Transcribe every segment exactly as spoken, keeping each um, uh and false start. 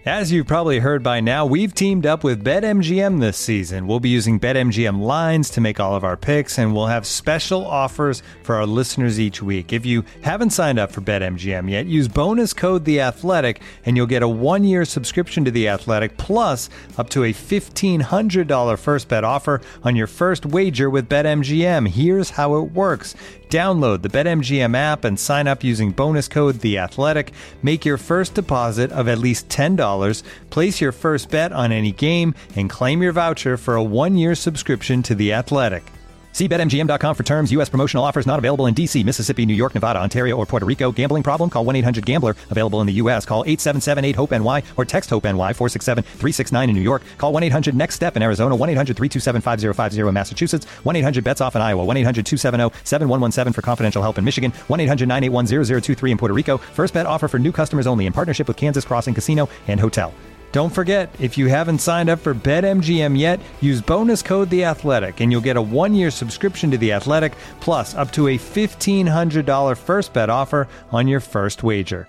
As you've probably heard by now, we've teamed up with BetMGM this season. We'll be using BetMGM lines to make all of our picks, and we'll have special offers for our listeners each week. If you haven't signed up for BetMGM yet, use bonus code The Athletic, and you'll get a one-year subscription to The Athletic, plus up to a fifteen hundred dollars first bet offer on your first wager with BetMGM. Here's how it works. Download the BetMGM app and sign up using bonus code The Athletic. Make your first deposit of at least ten dollars. Place your first bet on any game and claim your voucher for a one-year subscription to The Athletic. See Bet M G M dot com for terms. U S promotional offers not available in D C, Mississippi, New York, Nevada, Ontario, or Puerto Rico. Gambling problem? Call one eight hundred gambler. Available in the U S. Call eight seven seven eight hope N Y or text HOPE-NY four six seven three six nine in New York. Call one eight hundred next step in Arizona. one eight hundred three two seven five zero five zero in Massachusetts. one eight hundred bets off in Iowa. one eight hundred two seven zero seven one one seven for confidential help in Michigan. one eight hundred nine eight one zero zero two three in Puerto Rico. First bet offer for new customers only in partnership with Kansas Crossing Casino and Hotel. Don't forget, if you haven't signed up for BetMGM yet, use bonus code The Athletic, and you'll get a one-year subscription to The Athletic, plus up to a fifteen hundred dollars first bet offer on your first wager.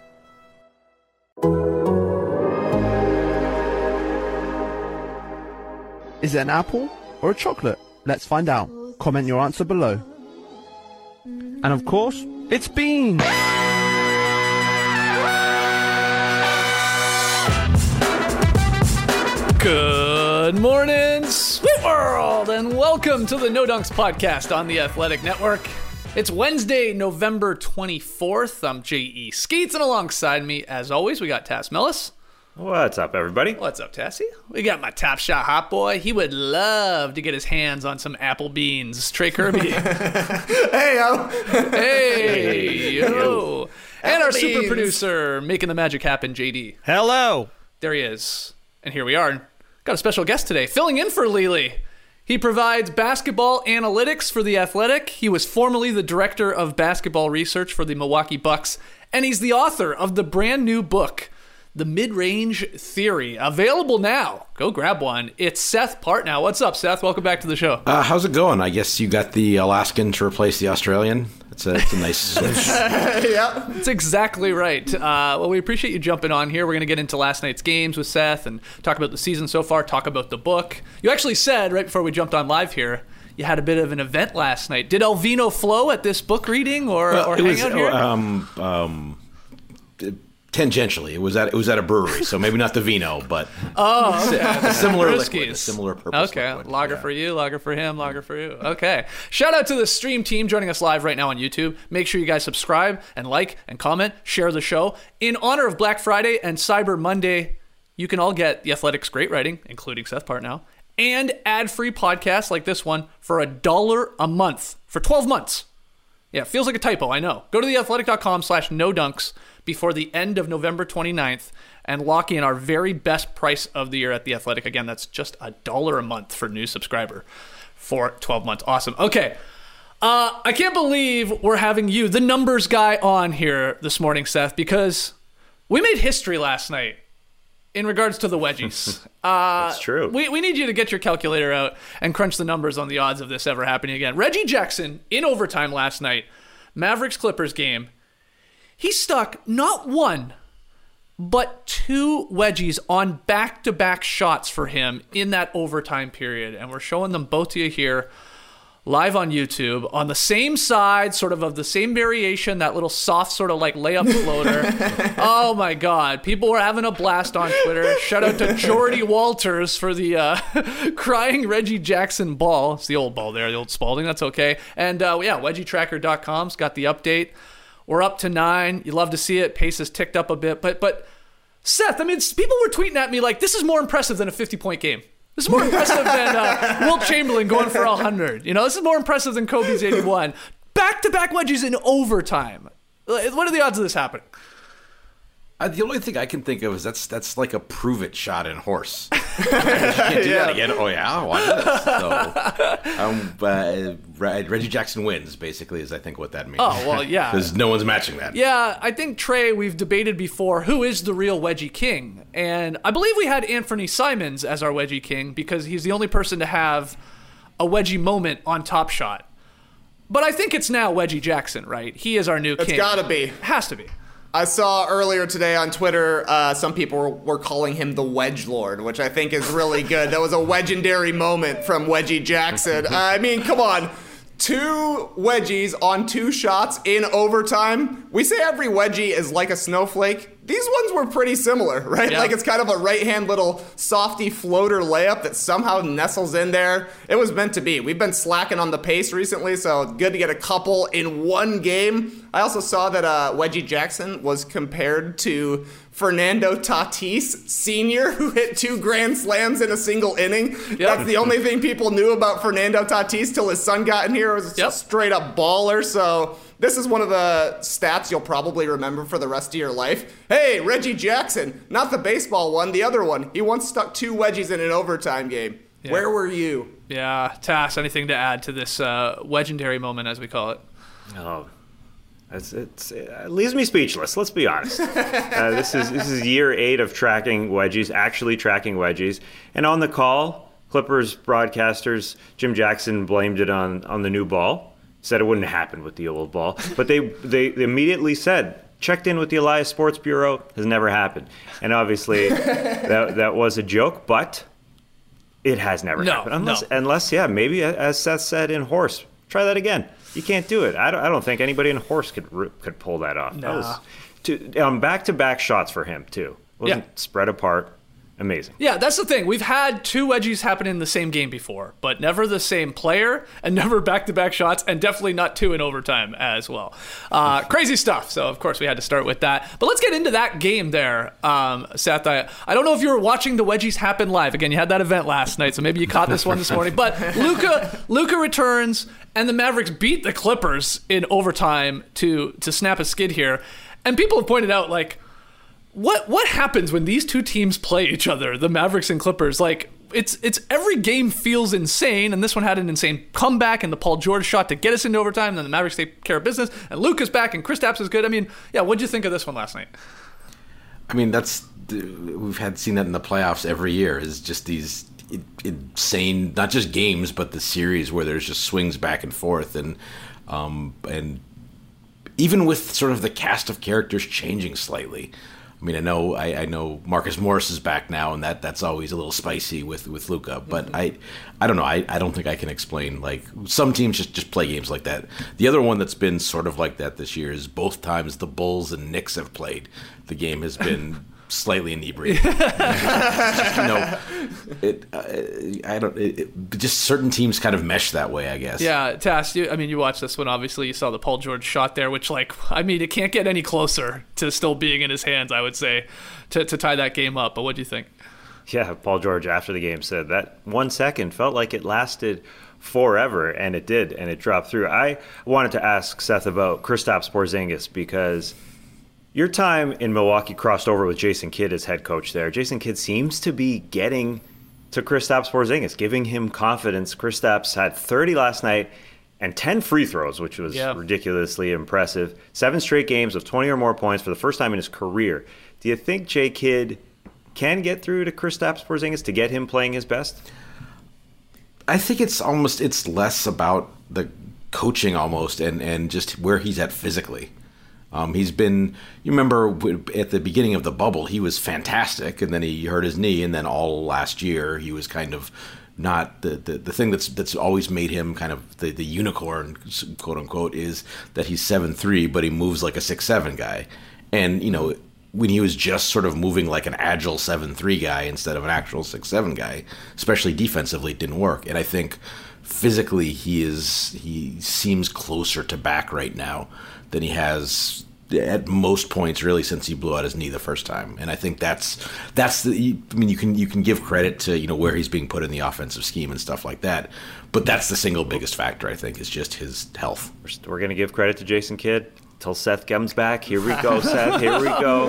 Is it an apple or a chocolate? Let's find out. Comment your answer below. And of course, it's beans! Good morning, sweet world, and welcome to the No Dunks podcast on the Athletic Network. It's Wednesday, November twenty-fourth. I'm J E Skeets, and alongside me, as always, we got Tass Millis. What's up, everybody? What's up, Tassie? We got my Top Shot hot boy. He would love to get his hands on some apple beans. Trey Kirby. Hey, yo. Hey, yo. And our Apple super beans. producer, making the magic happen, J D. Hello! There he is. And here we are. Got a special guest today, filling in for Lily. He provides basketball analytics for The Athletic. He was formerly the director of basketball research for the Milwaukee Bucks. And he's the author of the brand new book, The Mid-Range Theory. Available now. Go grab one. It's Seth Partnow. What's up, Seth? Welcome back to the show. Uh, how's it going? I guess you got the Alaskan to replace the Australian. It's a, it's a nice switch. Yeah. That's exactly right. Uh, well, we appreciate you jumping on here. We're going to get into last night's games with Seth and talk about the season so far, talk about the book. You actually said, right before we jumped on live here, you had a bit of an event last night. Did El Vino flow at this book reading or, Well, or it hang was, out here? Um, um, tangentially, it was at it was at a brewery, so maybe not the vino, but oh, okay. a similar Brewskis. liquid, a similar purpose. Okay, liquid. lager Yeah. for you, lager for him, lager for you. Okay. Shout out to the stream team joining us live right now on YouTube. Make sure you guys subscribe and like and comment, share the show. In honor of Black Friday and Cyber Monday, you can all get The Athletic's great writing, including Seth Partnow, and ad-free podcasts like this one for a dollar a month for twelve months. Yeah, it feels like a typo, I know. Go to theathletic.com slash no dunks before the end of November twenty-ninth and lock in our very best price of the year at The Athletic. Again, that's just a dollar a month for a new subscriber for twelve months. Awesome. Okay. Uh, I can't believe we're having you, the numbers guy, on here this morning, Seth, because we made history last night in regards to the wedgies. Uh, That's true. We, we need you to get your calculator out and crunch the numbers on the odds of this ever happening again. Reggie Jackson, in overtime last night, Mavericks-Clippers game, he stuck not one, but two wedgies on back-to-back shots for him in that overtime period. And we're showing them both to you here live on YouTube on the same side, sort of of the same variation, that little soft sort of like layup floater. Oh my God. People were having a blast on Twitter. Shout out to Jordy Walters for the uh, crying Reggie Jackson ball. It's the old ball there, the old Spalding. That's okay. And uh, yeah, wedgie tracker dot com's got the update. We're up to nine. You love to see it. Pace has ticked up a bit. But, but Seth, I mean, people were tweeting at me like, this is more impressive than a fifty-point game. This is more impressive than uh, Wilt Chamberlain going for one hundred. You know, this is more impressive than Kobe's eighty-one. Back-to-back wedges in overtime. What are the odds of this happening? Uh, the only thing I can think of is that's that's like a prove it shot in horse. You can't do Yeah. that again. Oh yeah, watch this. So, um, uh, Reggie Jackson wins, basically, is I think what that means. Oh, well, yeah. Because no one's matching that. Yeah, I think, Trey, we've debated before who is the real wedgie king. And I believe we had Anthony Simons as our wedgie king because he's the only person to have a wedgie moment on Top Shot. But I think it's now Wedgie Jackson, right? He is our new It's king. gotta be. Has to be. I saw earlier today on Twitter, uh, some people were, were calling him the Wedge Lord, which I think is really good. That was a legendary moment from Wedgie Jackson. I mean, come on. Two wedgies on two shots in overtime. We say every wedgie is like a snowflake. These ones were pretty similar, right? Yeah. Like it's kind of a right-hand little softy floater layup that somehow nestles in there. It was meant to be. We've been slacking on the pace recently, so it's good to get a couple in one game. I also saw that uh, Wedgie Jackson was compared to Fernando Tatis Senior, who hit two grand slams in a single inning. Yep. That's the only thing people knew about Fernando Tatis till his son got in here. It was Yep. a straight up baller. So this is one of the stats you'll probably remember for the rest of your life. Hey, Reggie Jackson, not the baseball one, the other one. He once stuck two wedgies in an overtime game. Yeah. Where were you? Yeah, Tass, anything to add to this uh, legendary moment, as we call it? Oh, it's, it's, it leaves me speechless. Let's be honest. uh, this is this is year eight of tracking wedgies, actually tracking wedgies, and on the call, Clippers broadcasters Jim Jackson blamed it on on the new ball. Said it wouldn't happen with the old ball, but they they immediately said, checked in with the Elias Sports Bureau, has never happened, and obviously that that was a joke, but it has never No, happened unless no. unless yeah maybe as Seth said in horse, try that again. You can't do it. I don't, I don't think anybody in horse could could pull that off. That Nah. was two, um, back-to-back shots for him too. Wasn't Yeah. spread apart. Amazing. Yeah, that's the thing. We've had two wedgies happen in the same game before, but never the same player and never back-to-back shots, and definitely not two in overtime as well. Uh, crazy stuff. So, of course, we had to start with that. But let's get into that game there, um, Seth. I, I don't know if you were watching the wedgies happen live. Again, you had that event last night, so maybe you caught this one this morning. But Luka Luka returns, and the Mavericks beat the Clippers in overtime to to snap a skid here. And people have pointed out, like, What what happens when these two teams play each other, the Mavericks and Clippers? Like, it's it's every game feels insane, and this one had an insane comeback, and the Paul George shot to get us into overtime, and then the Mavericks take care of business, and Luka's back, and Kristaps is good. I mean, yeah, what'd you think of this one last night? I mean, that's we've had seen that in the playoffs every year. Is just these insane, not just games, but the series where there's just swings back and forth, and um, and even with sort of the cast of characters changing slightly. I mean, I know I, I know Marcus Morris is back now, and that, that's always a little spicy with, with Luka. But mm-hmm. I I don't know. I, I don't think I can explain. Like, some teams just, just play games like that. The other one that's been sort of like that this year is both times the Bulls and Knicks have played. The game has been slightly inebriated. Just, you know, it, uh, I don't. It, it, just certain teams kind of mesh that way, I guess. Yeah, Tass, you, I mean, you watched this one, obviously. You saw the Paul George shot there, which, like, I mean, it can't get any closer to still being in his hands, I would say, to, to tie that game up. But what do you think? Yeah, Paul George after the game said that one second felt like it lasted forever, and it did, and it dropped through. I wanted to ask Seth about Kristaps Porzingis because your time in Milwaukee crossed over with Jason Kidd as head coach there. Jason Kidd seems to be getting to Kristaps Porzingis, giving him confidence. Kristaps had thirty last night and ten free throws, which was yeah. ridiculously impressive. Seven straight games of twenty or more points for the first time in his career. Do you think J. Kidd can get through to Kristaps Porzingis to get him playing his best? I think it's almost it's less about the coaching almost and, and just where he's at physically. Um, he's been, you remember at the beginning of the bubble, he was fantastic, and then he hurt his knee, and then all last year he was kind of not the, the, the thing that's that's always made him kind of the, the unicorn, quote unquote, is that he's seven three, but he moves like a six seven guy. And, you know, when he was just sort of moving like an agile seven three guy instead of an actual six seven guy, especially defensively, it didn't work. And I think physically he is he seems closer to back right now than he has at most points really since he blew out his knee the first time. And I think that's that's the I mean you can you can give credit to, you know, where he's being put in the offensive scheme and stuff like that, but that's the single biggest factor, I think, is just his health. We're going to give credit to Jason Kidd till Seth comes back. Here we go, Seth. Here we go. Oh,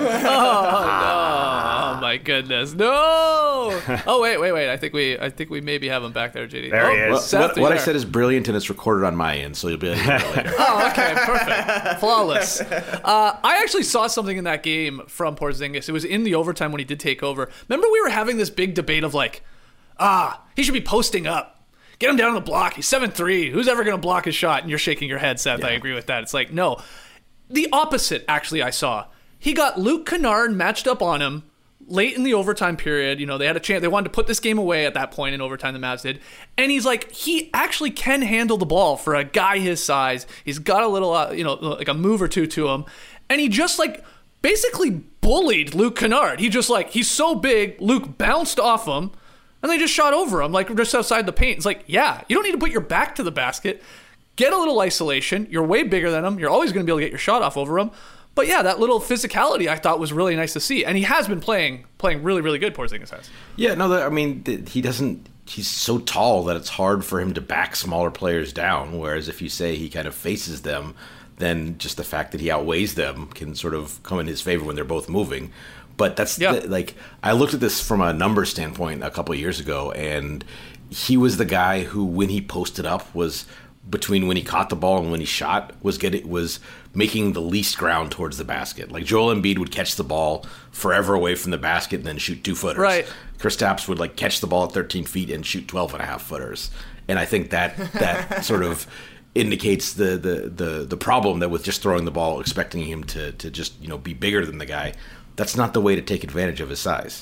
no. Oh my goodness. No. Oh, wait, wait, wait. I think we I think we maybe have him back there, J D. There oh, he is. Well, Seth, what what I there. said is brilliant, and it's recorded on my end, so you'll be able to hear it later. Oh, okay, perfect. Flawless. Uh, I actually saw something in that game from Porzingis. It was in the overtime when he did take over. Remember we were having this big debate of like, ah, he should be posting up. Get him down on the block. He's seven three. Who's ever going to block his shot? And you're shaking your head, Seth. Yeah. I agree with that. It's like, no. The opposite, actually, I saw. he got Luke Kennard matched up on him late in the overtime period. You know, they had a chance. They wanted to put this game away at that point in overtime, the Mavs did. And he's like, he actually can handle the ball for a guy his size. He's got a little, uh, you know, like a move or two to him. And he just like basically bullied Luke Kennard. He just like, he's so big, Luke bounced off him, and they just shot over him, like just outside the paint. It's like, yeah, you don't need to put your back to the basket. Get a little isolation. You're way bigger than him. You're always going to be able to get your shot off over him. But yeah, that little physicality I thought was really nice to see, and he has been playing playing really, really good. Porzingis has. Yeah, no, I mean he doesn't. He's so tall that it's hard for him to back smaller players down. Whereas if you say he kind of faces them, then just the fact that he outweighs them can sort of come in his favor when they're both moving. But that's yeah. the, like I looked at this from a numbers standpoint a couple of years ago, and he was the guy who, when he posted up, was between when he caught the ball and when he shot, was getting was making the least ground towards the basket. Like Joel Embiid would catch the ball forever away from the basket and then shoot two footers. Right. Kristaps would like catch the ball at thirteen feet and shoot twelve and a half footers. And I think that that sort of indicates the, the the the problem that with just throwing the ball, expecting him to to just, you know, be bigger than the guy. That's not the way to take advantage of his size.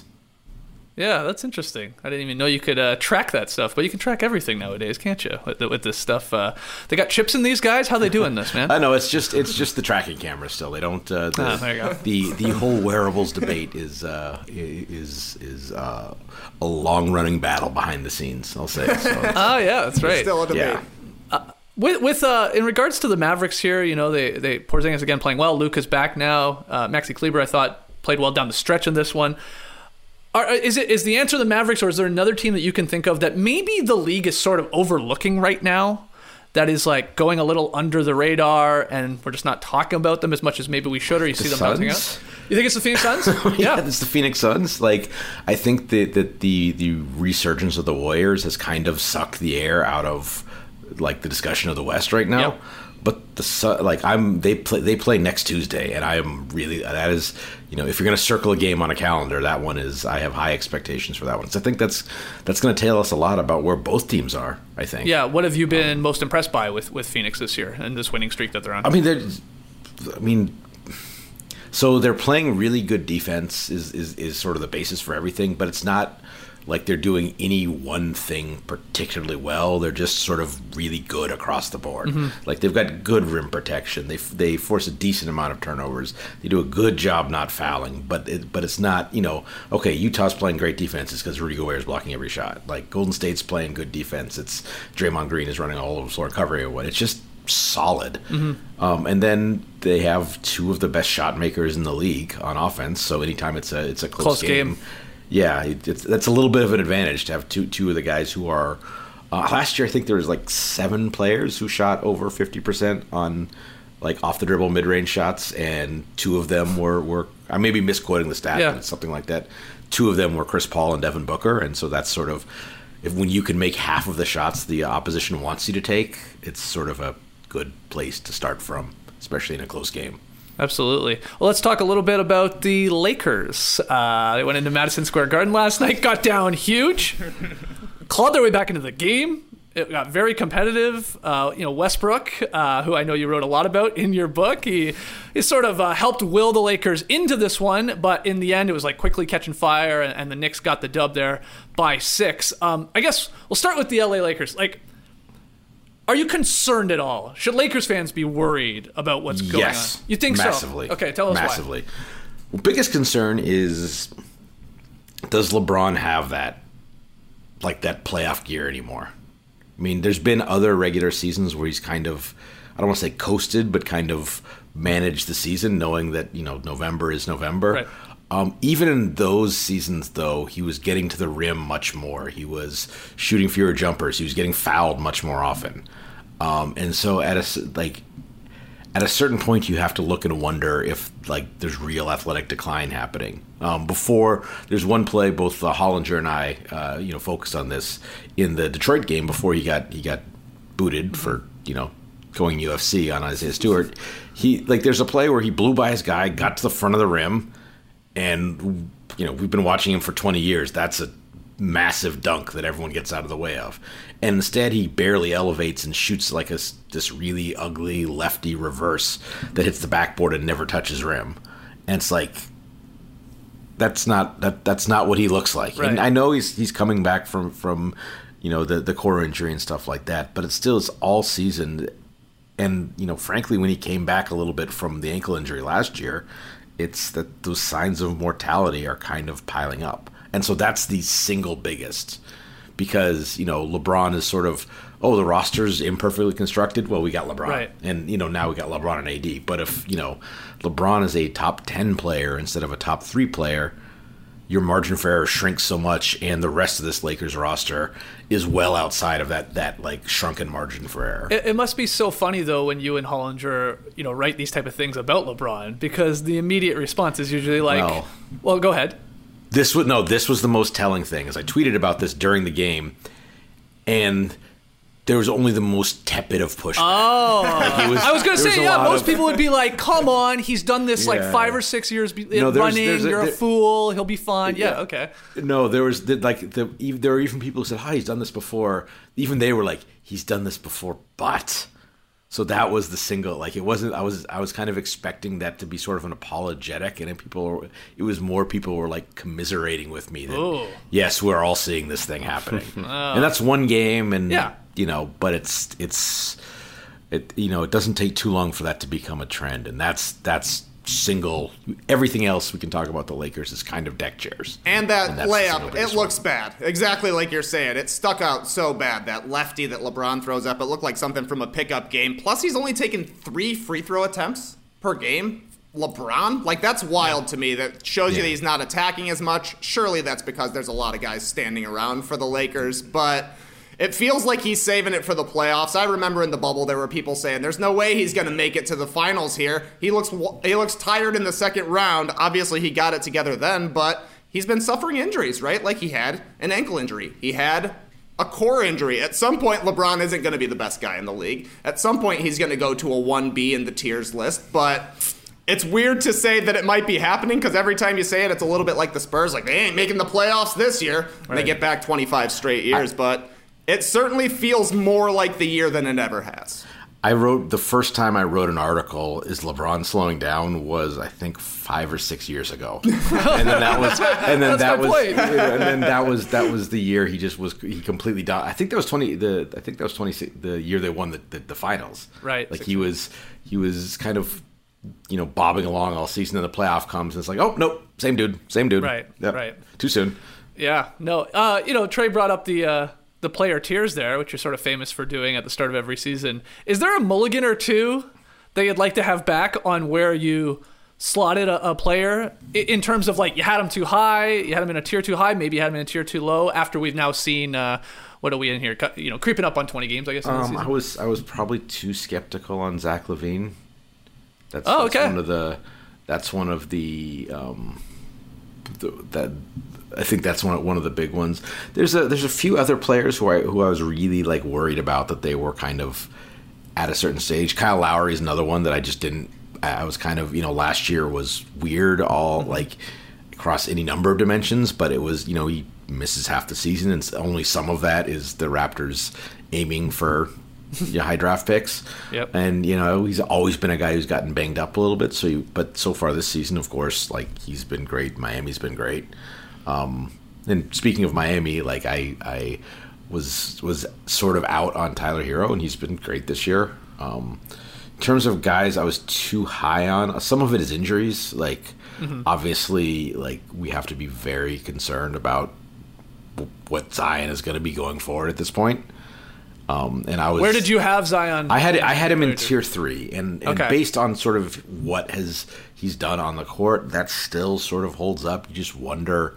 Yeah, that's interesting. I didn't even know you could uh, track that stuff, but you can track everything nowadays, can't you? With, with this stuff, uh, they got chips in these guys. How they doing this, man? I know it's just it's just the tracking camera still. They don't. Uh, the, oh, there you go. the the whole wearables debate is uh, is is uh, a long running battle behind the scenes. I'll say. So oh yeah, that's right. Still a debate. Yeah. Uh, with with uh, in regards to the Mavericks here, you know, they they Porzingis again playing well. Luke is back now. Uh, Maxi Kleber, I thought, played well down the stretch in this one. Are, is it is the answer the Mavericks, or is there another team that you can think of that maybe the league is sort of overlooking right now, that is like going a little under the radar, and we're just not talking about them as much as maybe we should, or you The see them Suns? bouncing out? You think it's the Phoenix Suns? yeah, it's the Phoenix Suns. Like, I think that, that the the resurgence of the Warriors has kind of sucked the air out of like the discussion of the West right now. Yep. But the Sun, like I'm, they play they play next Tuesday, and I am really that is, you know, if you're going to circle a game on a calendar, that one is. I have high expectations for that one. So I think that's that's going to tell us a lot about where both teams are. I think. Yeah. What have you been um, most impressed by with, with Phoenix this year and this winning streak that they're on? I mean, they're. I mean. So they're playing really good defense is, is, is sort of the basis for everything, but it's not like they're doing any one thing particularly well. They're just sort of really good across the board. Mm-hmm. Like they've got good rim protection. They they force a decent amount of turnovers. They do a good job not fouling, but it, but it's not, you know, okay, Utah's playing great defense. It's because Rudy Gobert is blocking every shot. Like Golden State's playing good defense. It's Draymond Green is running all over the floor covering everyone. It's just solid. Mm-hmm. Um, and then they have two of the best shot makers in the league on offense. So anytime it's a it's a close, close game, game. Yeah, it's, that's a little bit of an advantage to have two two of the guys who are. Uh, last year, I think there was like seven players who shot over fifty percent on like off the dribble mid range shots, and two of them were were I may be misquoting the stat, yeah. but it's something like that. Two of them were Chris Paul and Devin Booker, and so that's sort of if when you can make half of the shots the opposition wants you to take, it's sort of a good place to start from, especially in a close game. Absolutely. Well, let's talk a little bit about the Lakers. Uh, they went into Madison Square Garden last night, got down huge, clawed their way back into the game. It got very competitive. Uh, you know, Westbrook, uh, who I know you wrote a lot about in your book, he, he sort of uh, helped will the Lakers into this one, but in the end, it was like quickly catching fire, and, and the Knicks got the dub there by six. Um, I guess we'll start with the L A Lakers. Like, are you concerned at all? Should Lakers fans be worried about what's going yes, on? You think massively. so? Okay, tell us massively. why. Well, biggest concern is, does LeBron have that, like that playoff gear anymore? I mean, there's been other regular seasons where he's kind of, I don't want to say coasted, but kind of managed the season, knowing that, you know, November is November. Right. Um, even in those seasons, though, he was getting to the rim much more. He was shooting fewer jumpers. He was getting fouled much more often. Um, and so at a like at a certain point, you have to look and wonder if like there's real athletic decline happening. Um, before there's one play, both uh, Hollinger and I, uh, you know, focused on this in the Detroit game before he got he got booted for you know going U F C on Isaiah Stewart. He like there's a play where he blew by his guy, got to the front of the rim. And, you know, we've been watching him for twenty years. That's a massive dunk that everyone gets out of the way of. And instead, he barely elevates and shoots like a, this really ugly lefty reverse that hits the backboard and never touches rim. and it's like that's not that that's not what he looks like. Right. And I know he's he's coming back from from you know the the core injury and stuff like that, but it still is all season. And you know, frankly, when he came back a little bit from the ankle injury last year, it's that those signs of mortality are kind of piling up, and so that's the single biggest. Because, you know, LeBron is sort of, oh, the roster's imperfectly constructed. Well, we got LeBron. Right. And, you know, now we got LeBron and A D. But if, you know, LeBron is a top ten player instead of a top three player, your margin for error shrinks so much, and the rest of this Lakers roster is well outside of that, that like, shrunken margin for error. It, it must be so funny, though, when you and Hollinger, you know, write these type of things about LeBron, because the immediate response is usually like, Well, well go ahead. This was no. This was the most telling thing. Is I tweeted about this during the game, and there was only the most tepid of pushback. Oh, Like, it was- I was going to there say, a yeah. lot Most of- people would be like, "Come on, he's done this like Yeah. five or six years be- No, there's- running. there's a- You're a there- fool. He'll be fine." Yeah, Yeah. okay. No, there was the, like the even, there were even people who said, "Hi, he's done this before." Even they were like, "He's done this before," but so that was the single. Like it wasn't. I was I was kind of expecting that to be sort of an apologetic, and then people. Were, it was more people were like commiserating with me that Ooh. yes, we're all seeing this thing happening, and that's one game, and Yeah. you know, but it's it's it you know it doesn't take too long for that to become a trend, and that's that's. Single everything else we can talk about the Lakers is kind of deck chairs. And that And that's the single layup, it biggest looks bad. Exactly like you're saying. It stuck out so bad. That lefty that LeBron throws up, it looked like something from a pickup game. Plus, he's only taken three free throw attempts per game. LeBron? Like, that's wild to me. That shows you Yeah. that he's not attacking as much. Surely that's because there's a lot of guys standing around for the Lakers. But it feels like he's saving it for the playoffs. I remember in the bubble there were people saying there's no way he's going to make it to the finals here. He looks he looks tired in the second round. Obviously he got it together then, but he's been suffering injuries, right? Like he had an ankle injury. He had a core injury. At some point LeBron isn't going to be the best guy in the league. At some point he's going to go to a one B in the tiers list, but it's weird to say that it might be happening because every time you say it, it's a little bit like the Spurs. Like, they ain't making the playoffs this year. And Right. they get back twenty-five straight years, I, but it certainly feels more like the year than it ever has. I wrote the first time I wrote an article, "Is LeBron slowing down?" was I think five or six years ago, and then that was, and then That's that my was, point. and then that was that was the year he just was he completely down. I think that was twenty. The I think that was twenty the year they won the, the, the finals. Right. Like he was he was kind of you know bobbing along all season, and the playoff comes, and it's like, oh nope, same dude, same dude. Right, Yep. right. Too soon. Yeah, no. Uh, you know, Trey brought up the uh, the player tiers there, which you're sort of famous for doing at the start of every season. Is there a mulligan or two that you'd like to have back on where you slotted a, a player I- in terms of like you had him too high, you had him in a tier too high, maybe you had him in a tier too low? After we've now seen, uh, what are we in here? You know, creeping up on twenty games, I guess. In the Um, season. I was I was probably too skeptical on Zach LaVine. That's, Oh, that's okay. one of the that's one of the um, the, that I think that's one of, one of the big ones. There's a there's a few other players who I who I was really like worried about that they were kind of at a certain stage. Kyle Lowry is another one that I just didn't. I was kind of you know last year was weird all like across any number of dimensions, but it was you know he misses half the season and only some of that is the Raptors aiming for yeah, high draft picks. Yep. And you know he's always been a guy who's gotten banged up a little bit. So, you, but so far this season, of course, like he's been great. Miami's been great. Um, and speaking of Miami, like I, I was was sort of out on Tyler Hero, and he's been great this year. Um, in terms of guys, I was too high on. Some of it is injuries. Like mm-hmm. obviously, like we have to be very concerned about w- what Zion is going to be going forward at this point. Um, and I was. Where did you have Zion? I had I had him in tier three, and, and Okay. based on sort of what has he's done on the court, that still sort of holds up. You just wonder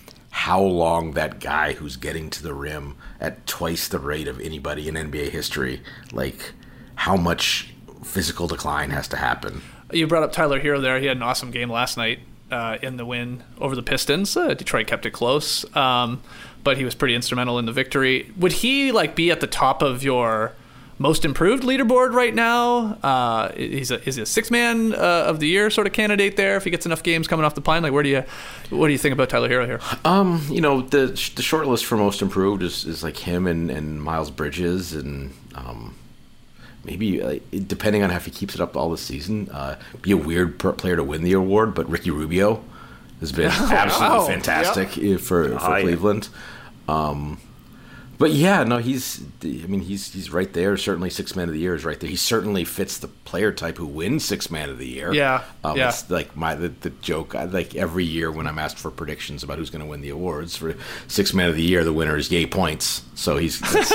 how long that guy who's getting to the rim at twice the rate of anybody in N B A history, like how much physical decline has to happen. You brought up Tyler Hero there. He had an awesome game last night uh, in the win over the Pistons. Uh, Detroit kept it close, um, but he was pretty instrumental in the victory. Would he like be at the top of your most improved leaderboard right now? Uh, he's a, is he a six man uh, of the year sort of candidate there if he gets enough games coming off the pine? Like, where do you what do you think about Tyler Hero here? Um, you know, the the short list for most improved is, is like him and, and Miles Bridges and um, maybe uh, depending on if he keeps it up all this season, uh, be a weird per- player to win the award. But Ricky Rubio has been absolutely wow. fantastic Yep. for, for Oh, Cleveland. Yeah. Um, but yeah, no, he's. I mean, he's he's right there. Certainly, six man of the year is right there. He certainly fits the player type who wins six man of the year. Yeah, um, yeah. It's like my the, the joke. I, like every year when I'm asked for predictions about who's going to win the awards for six man of the year, the winner is Yay Points. So he's it's,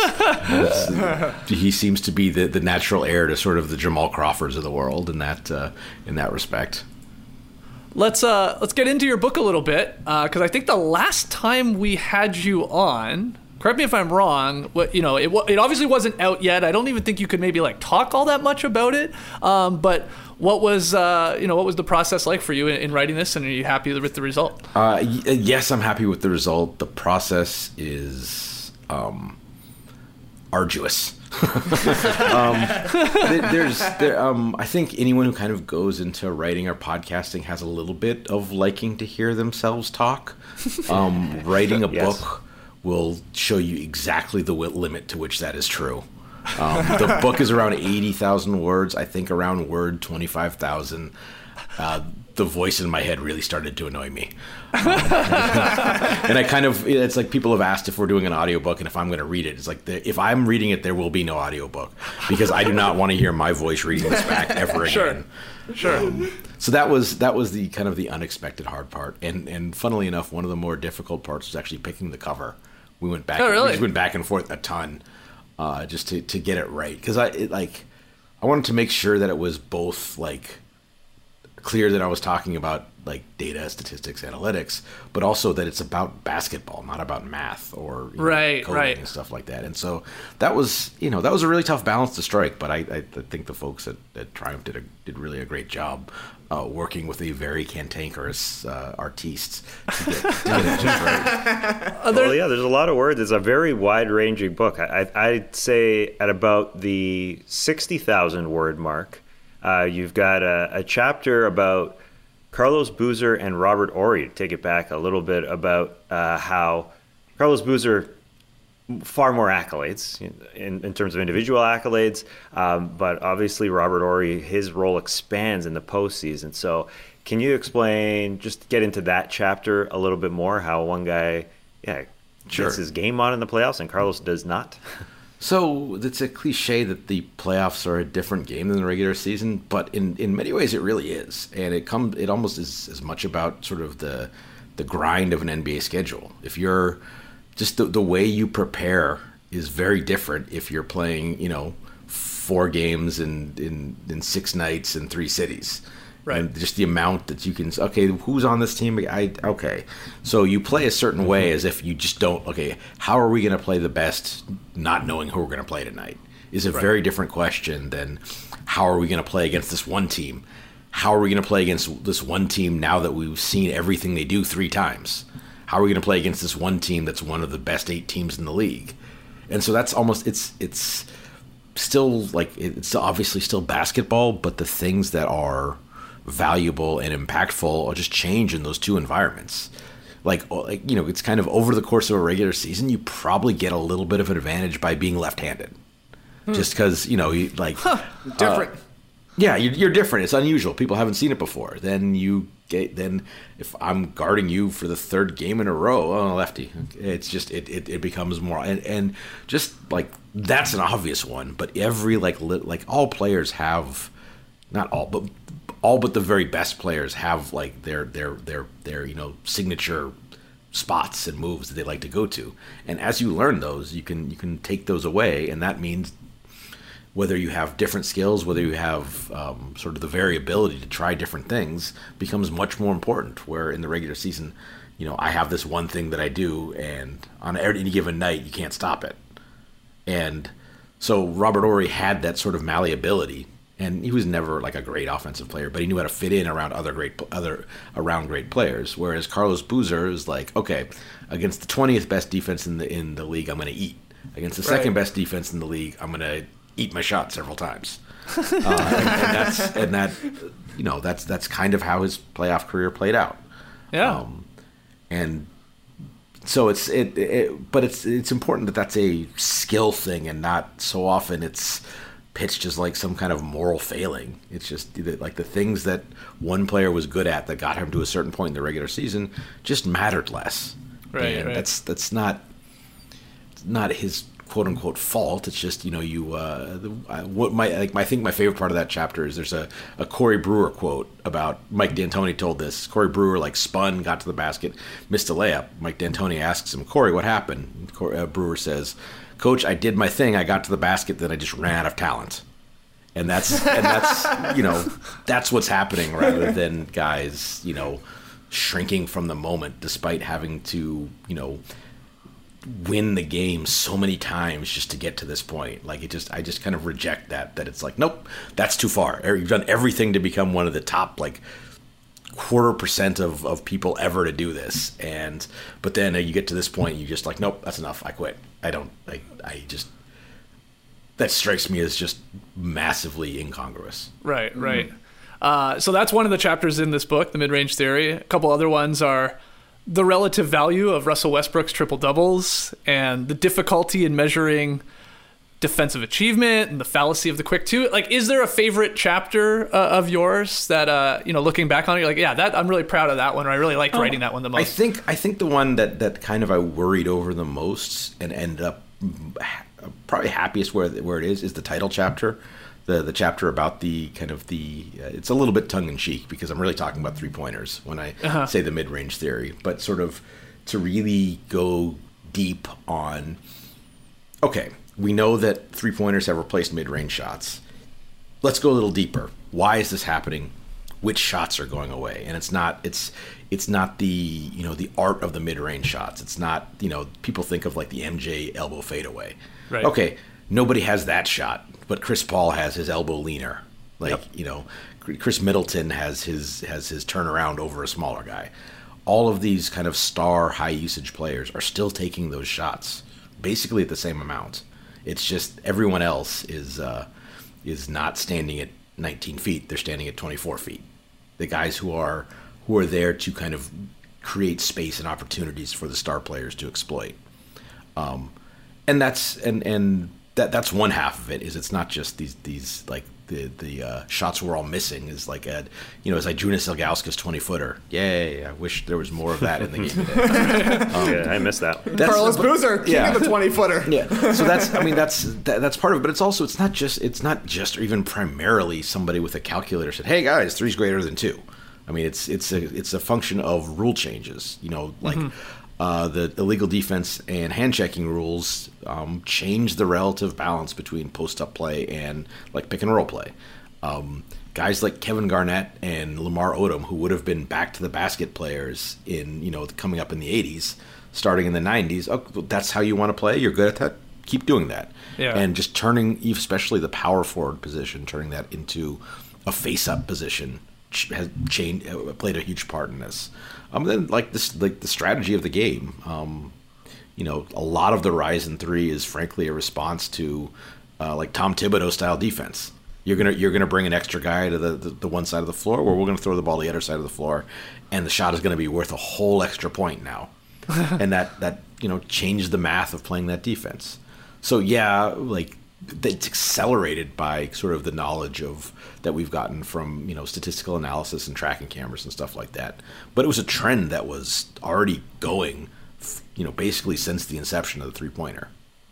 it's, he seems to be the, the natural heir to sort of the Jamal Crawfords of the world in that uh, in that respect. Let's uh let's get into your book a little bit because I think the last time we had you on, correct me if I'm wrong, what you know it it obviously wasn't out yet. I don't even think you could maybe like talk all that much about it. Um, but what was uh you know what was the process like for you in, in writing this, and are you happy with the result? Uh, y- yes, I'm happy with the result. The process is um, arduous. um, there's, there, um, I think anyone who kind of goes into writing or podcasting has a little bit of liking to hear themselves talk. Um, writing a Yes. book will show you exactly the wi- limit to which that is true. Um, the book is around eighty thousand words. I think around word twenty-five thousand. Uh, the voice in my head really started to annoy me. Um, and I kind of, it's like people have asked if we're doing an audiobook and if I'm going to read it. It's like, the, if I'm reading it, there will be no audiobook because I do not want to hear my voice reading this back ever again. Sure. Sure. Um, so that was that was the kind of the unexpected hard part. And and funnily enough, one of the more difficult parts was actually picking the cover. We went back, Oh, really? we just went back and forth a ton uh, just to, to get it right. Because I it, like I wanted to make sure that it was both like clear that I was talking about like data, statistics, analytics, but also that it's about basketball, not about math or you know, Right, coding right. and stuff like that. And so that was, you know, that was a really tough balance to strike. But I, I, I think the folks at, at Triumph did a, did really a great job uh, working with a very cantankerous uh, artiste to get, to get it just right. Well, yeah, there's a lot of words. It's a very wide-ranging book. I, I, I'd say at about the sixty thousand word mark, uh, you've got a, a chapter about Carlos Boozer and Robert Horry, to take it back a little bit, about uh, how Carlos Boozer, far more accolades in, in terms of individual accolades, um, but obviously Robert Horry, his role expands in the postseason. So can you explain, just get into that chapter a little bit more, how one guy yeah, Sure. gets his game on in the playoffs and Carlos does not? So it's a cliche that the playoffs are a different game than the regular season, but in, in many ways it really is, and it comes it almost is as much about sort of the the grind of an N B A schedule. If you're just the the way you prepare is very different if you're playing, you know, four games in in, in six nights in three cities. Right. And just the amount that you can, okay, who's on this team? I okay. So you play a certain way as if you just don't, okay, how are we going to play the best not knowing who we're going to play tonight? Is a very different question than how are we going to play against this one team? How are we going to play against this one team now that we've seen everything they do three times? How are we going to play against this one team that's one of the best eight teams in the league? And so that's almost, it's it's still like, it's obviously still basketball, but the things that are valuable and impactful or just change in those two environments. Like, like, you know, it's kind of over the course of a regular season, you probably get a little bit of an advantage by being left-handed. Hmm. Just because, you know, you like... Huh, different. Uh, yeah, you're, you're different. It's unusual. People haven't seen it before. Then you get, then if I'm guarding you for the third game in a row, oh, lefty. It's just, it, it, it becomes more, and, and just like, that's an obvious one, but every, like, li, like all players have, not all, but all but the very best players have like their their their their you know signature spots and moves that they like to go to, and as you learn those, you can you can take those away, and that means whether you have different skills, whether you have um, sort of the variability to try different things, becomes much more important. Where in the regular season, you know, I have this one thing that I do, and on any given night, you can't stop it. And so Robert Horry had that sort of malleability. And he was never like a great offensive player, but he knew how to fit in around other great other around great players. Whereas Carlos Boozer is like, okay, against the twentieth best defense in the in the league, I'm going to eat. Against the second Right. best defense in the league, I'm going to eat my shot several times. uh, and, and that's and that you know that's that's kind of how his playoff career played out. Yeah. Um, and so it's it, it, but it's it's important that that's a skill thing, and not so often it's pitched as like some kind of moral failing. It's just like the things that one player was good at that got him to a certain point in the regular season just mattered less. Right, and right. that's that's not not his quote unquote fault. It's just, you know, you uh, the, uh, what my like my, I think my favorite part of that chapter is there's a, a Corey Brewer quote about Mike D'Antoni told this. Corey Brewer like spun, got to the basket, missed a layup. Mike D'Antoni asks him, Corey, what happened? And Corey, uh, Brewer says, Coach, I did my thing. I got to the basket, then I just ran out of talent. And that's and that's you know that's what's happening rather than guys you know shrinking from the moment despite having to you know. win the game so many times just to get to this point. Like it just, I just kind of reject that, that it's like, nope, that's too far. You've done everything to become one of the top, like quarter percent of, of people ever to do this. And, but then you get to this point, you just like, nope, that's enough. I quit. I don't, I, I just, that strikes me as just massively incongruous. Right, right. Uh, so that's one of the chapters in this book, The Mid-Range Theory. A couple other ones are the relative value of Russell Westbrook's triple-doubles and the difficulty in measuring defensive achievement and the fallacy of the quick two. Like, is there a favorite chapter uh, of yours that, uh, you know, looking back on it, you're like, yeah, that I'm really proud of that one, or I really liked um, writing that one the most? I think I think the one that, that kind of I worried over the most and ended up probably happiest where where it is is the title chapter. The, the chapter about the kind of the uh, it's a little bit tongue-in-cheek because I'm really talking about three-pointers when I uh-huh. say the mid-range theory, but sort of to really go deep on, okay, we know that three-pointers have replaced mid-range shots. Let's go a little deeper. Why is this happening? Which shots are going away? And it's not it's it's not the you know the art of the mid-range shots. It's not, you know, people think of like the M J elbow fadeaway. Right. Okay, nobody has that shot. But Chris Paul has his elbow leaner, like yep. you know, Chris Middleton has his has his turnaround over a smaller guy. All of these kind of star high usage players are still taking those shots, basically at the same amount. It's just everyone else is uh, is not standing at nineteen feet; they're standing at twenty-four feet. The guys who are who are there to kind of create space and opportunities for the star players to exploit, um, and that's and and. That that's one half of it. Is it's not just these these like the the uh, shots we're all missing. Is like a you know as Arjunas Ilgauskas twenty footer. Yay! I wish there was more of that in the game today. Um, yeah, I missed that. Carlos Boozer, king yeah. of the twenty footer. Yeah. So that's I mean that's that, that's part of it. But it's also it's not just it's not just or even primarily somebody with a calculator said, hey guys, three's greater than two. I mean it's it's a it's a function of rule changes. You know like. Mm-hmm. Uh, the illegal defense and hand-checking rules um, change the relative balance between post-up play and like pick-and-roll play. Um, guys like Kevin Garnett and Lamar Odom, who would have been back-to-the-basket players in you know coming up in the eighties, starting in the nineties, oh, that's how you want to play? You're good at that? Keep doing that. Yeah. And just turning, especially the power forward position, turning that into a face-up position has changed, played a huge part in this. Um, then like this, like the strategy of the game. Um, you know, a lot of the rise in three is frankly a response to uh, like Tom Thibodeau style defense. You're gonna you're gonna bring an extra guy to the, the, the one side of the floor, where we're gonna throw the ball to the other side of the floor, and the shot is gonna be worth a whole extra point now. And that that you know changed the math of playing that defense. So yeah, like. It's accelerated by sort of the knowledge of that we've gotten from you know statistical analysis and tracking cameras and stuff like that. But it was a trend that was already going, you know, basically since the inception of the three-pointer.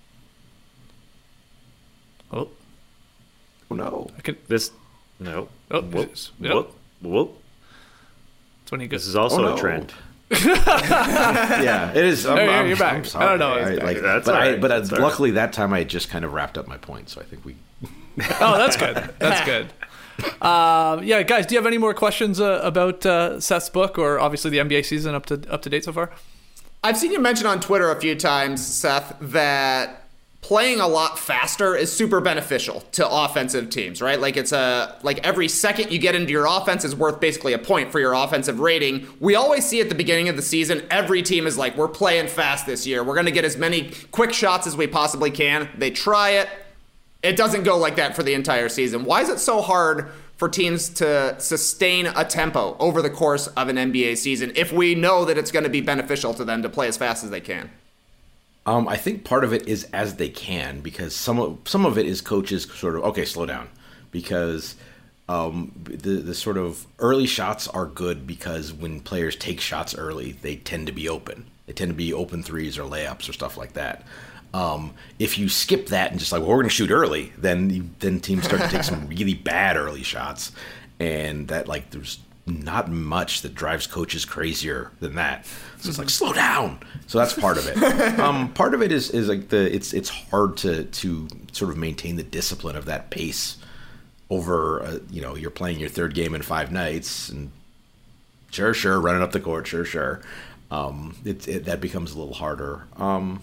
Oh, oh no! I could This no. Oh, whoop, yep. whoop, whoop. That's when he goes. This is also oh, no. a trend. yeah, it is. I'm, Hey, I'm, you're back. I'm sorry. I don't know. I, like, That's but all I, right. but That's uh, all right. luckily that time I had just kind of wrapped up my point, so I think we. Oh, that's good. That's good. Um, yeah, guys, do you have any more questions uh, about uh, Seth's book, or obviously the N B A season up to up to date so far? I've seen you mention on Twitter a few times, Seth, that playing a lot faster is super beneficial to offensive teams, right? Like it's a like every second you get into your offense is worth basically a point for your offensive rating. We always see at the beginning of the season, every team is like, we're playing fast this year. We're going to get as many quick shots as we possibly can. They try it. It doesn't go like that for the entire season. Why is it so hard for teams to sustain a tempo over the course of an N B A season if we know that it's going to be beneficial to them to play as fast as they can? Um, I think part of it is as they can, because some of, some of it is coaches sort of, okay, slow down. Because um, the, the sort of early shots are good because when players take shots early, they tend to be open. They tend to be open threes or layups or stuff like that. Um, if you skip that and just like, well, we're going to shoot early, then you, then teams start to take some really bad early shots. And that, like, there's not much that drives coaches crazier than that. So it's like, slow down. So that's part of it. Um, part of it is, is like the it's it's hard to to sort of maintain the discipline of that pace over. Uh, you know, you're playing your third game in five nights, and sure, sure, running up the court, sure, sure. Um, it, it that becomes a little harder. Um,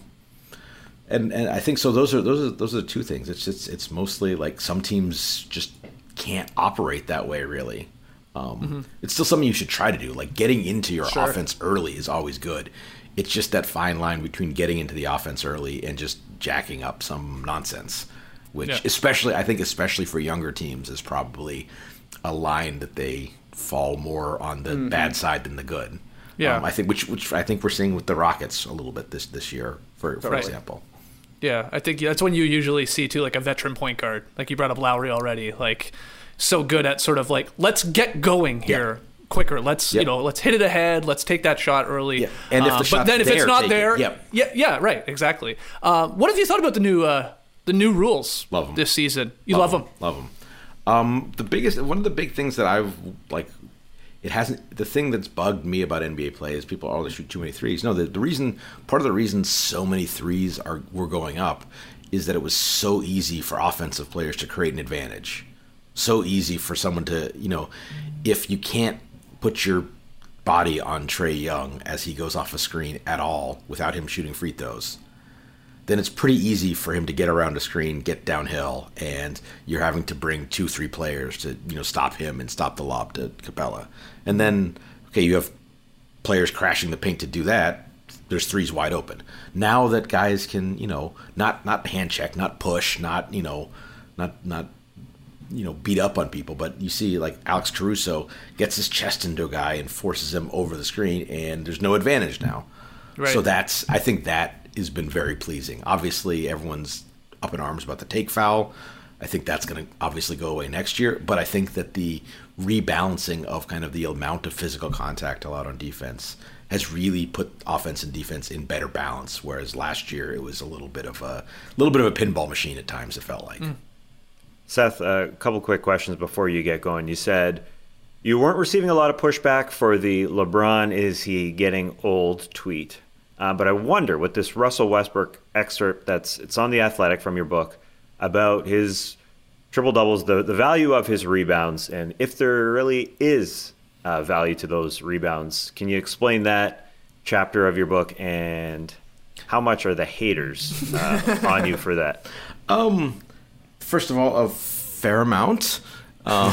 and and I think so. Those are those are those are the two things. It's it's it's mostly like some teams just can't operate that way, really. Um, mm-hmm. It's still something you should try to do. Like getting into your sure. offense early is always good. It's just that fine line between getting into the offense early and just jacking up some nonsense, which yeah. especially, I think, especially for younger teams, is probably a line that they fall more on the mm-hmm. bad side than the good. Yeah, um, I think which which I think we're seeing with the Rockets a little bit this this year, for for right. example. Yeah, I think that's when you usually see too, like a veteran point guard, like you brought up Lowry already, like. So good at sort of like, let's get going here yeah. quicker. Let's yep. you know, let's hit it ahead. Let's take that shot early. Yeah. And if the um, shot's but then if there, it's not there, it. Yep. yeah, yeah, right, exactly. Uh, what have you thought about the new uh, the new rules love them. this season? You love, love them. them. Love them. Um, the biggest, one of the big things that I've like, it hasn't. The thing that's bugged me about N B A play is people always shoot too many threes. No, the, the reason, part of the reason so many threes are were going up, is that it was so easy for offensive players to create an advantage. So easy for someone to, you know, if you can't put your body on Trae Young as he goes off a screen at all without him shooting free throws, then it's pretty easy for him to get around a screen, get downhill, and you're having to bring two, three players to, you know, stop him and stop the lob to Capella. And then, okay, you have players crashing the paint to do that. There's threes wide open. Now that guys can, you know, not not hand check, not push, not, you know, not not you know, beat up on people, but you see like Alex Caruso gets his chest into a guy and forces him over the screen, and there's no advantage now. Right. So that's, I think that has been very pleasing. Obviously, everyone's up in arms about the take foul. I think that's going to obviously go away next year, but I think that the rebalancing of kind of the amount of physical contact allowed on defense has really put offense and defense in better balance, whereas last year it was a little bit of a little bit of a pinball machine at times, it felt like. Mm. Seth, a couple quick questions before you get going. You said you weren't receiving a lot of pushback for the LeBron is he getting old tweet. Uh, but I wonder, with this Russell Westbrook excerpt that's it's on The Athletic from your book about his triple-doubles, the, the value of his rebounds, and if there really is uh, value to those rebounds. Can you explain that chapter of your book, and how much are the haters uh, on you for that? Um... First of all, a fair amount. Um,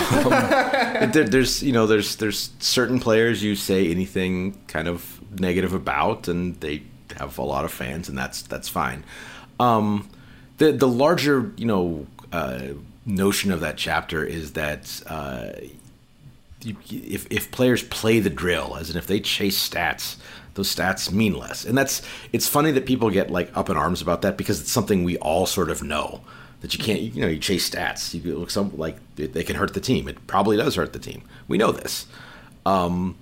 there, there's, you know, there's there's certain players you say anything kind of negative about, and they have a lot of fans, and that's that's fine. Um, the the larger, you know, uh, notion of that chapter is that uh, you, if if players play the drill, as in if they chase stats, those stats mean less, and that's it's funny that people get like up in arms about that because it's something we all sort of know. That you can't, you know, you chase stats. You look some like they can hurt the team. It probably does hurt the team. We know this. Um,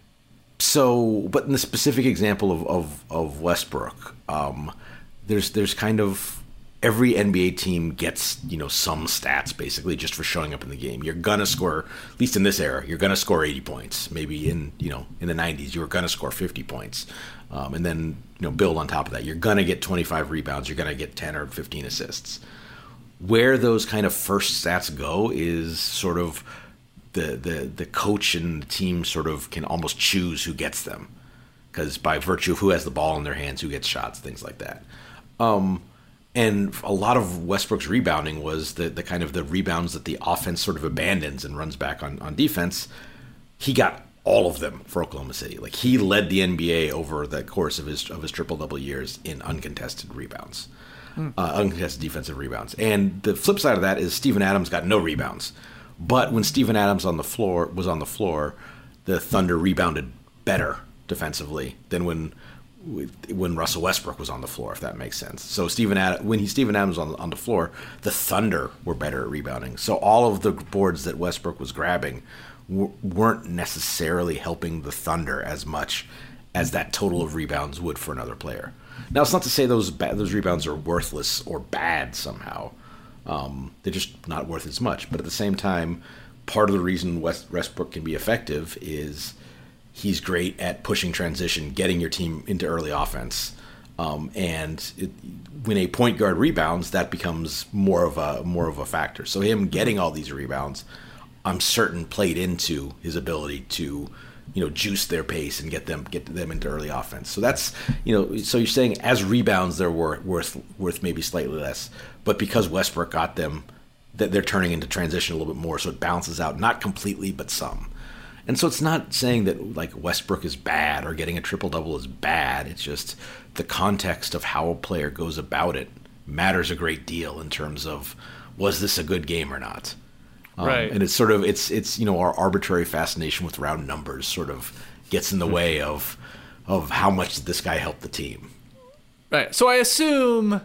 so, but in the specific example of of, of Westbrook, um, there's there's kind of every N B A team gets, you know, some stats basically just for showing up in the game. You're gonna score, at least in this era, you're gonna score eighty points. Maybe in you know in the nineties, you were gonna score fifty points, um, and then you know build on top of that. You're gonna get twenty-five rebounds. You're gonna get ten or fifteen assists. Where those kind of first stats go is sort of the the the coach and the team sort of can almost choose who gets them, because by virtue of who has the ball in their hands, who gets shots, things like that. Um, and a lot of Westbrook's rebounding was the the kind of the rebounds that the offense sort of abandons and runs back on, on defense. He got all of them for Oklahoma City. Like he led the N B A over the course of his of his triple double years in uncontested rebounds. Uh, uncontested defensive rebounds. And the flip side of that is Steven Adams got no rebounds. But when Steven Adams on the floor was on the floor, the Thunder rebounded better defensively than when when Russell Westbrook was on the floor, if that makes sense. So Steven Ad- when he Steven Adams was on, on the floor, the Thunder were better at rebounding. So all of the boards that Westbrook was grabbing w- weren't necessarily helping the Thunder as much as that total of rebounds would for another player. Now, it's not to say those ba- those rebounds are worthless or bad somehow. Um, they're just not worth as much. But at the same time, part of the reason West- Westbrook can be effective is he's great at pushing transition, getting your team into early offense. Um, and it, when a point guard rebounds, that becomes more of a more of a factor. So him getting all these rebounds, I'm certain played into his ability to, you know, juice their pace and get them get them into early offense. So that's, you know, so you're saying as rebounds they're worth worth, worth maybe slightly less, but because Westbrook got them, that they're turning into transition a little bit more, so it balances out, not completely, but some. And so it's not saying that like Westbrook is bad or getting a triple double is bad. It's just the context of how a player goes about it matters a great deal in terms of, was this a good game or not? Um, right. And it's sort of it's it's you know, our arbitrary fascination with round numbers sort of gets in the way of of how much this guy helped the team. Right. So I assume.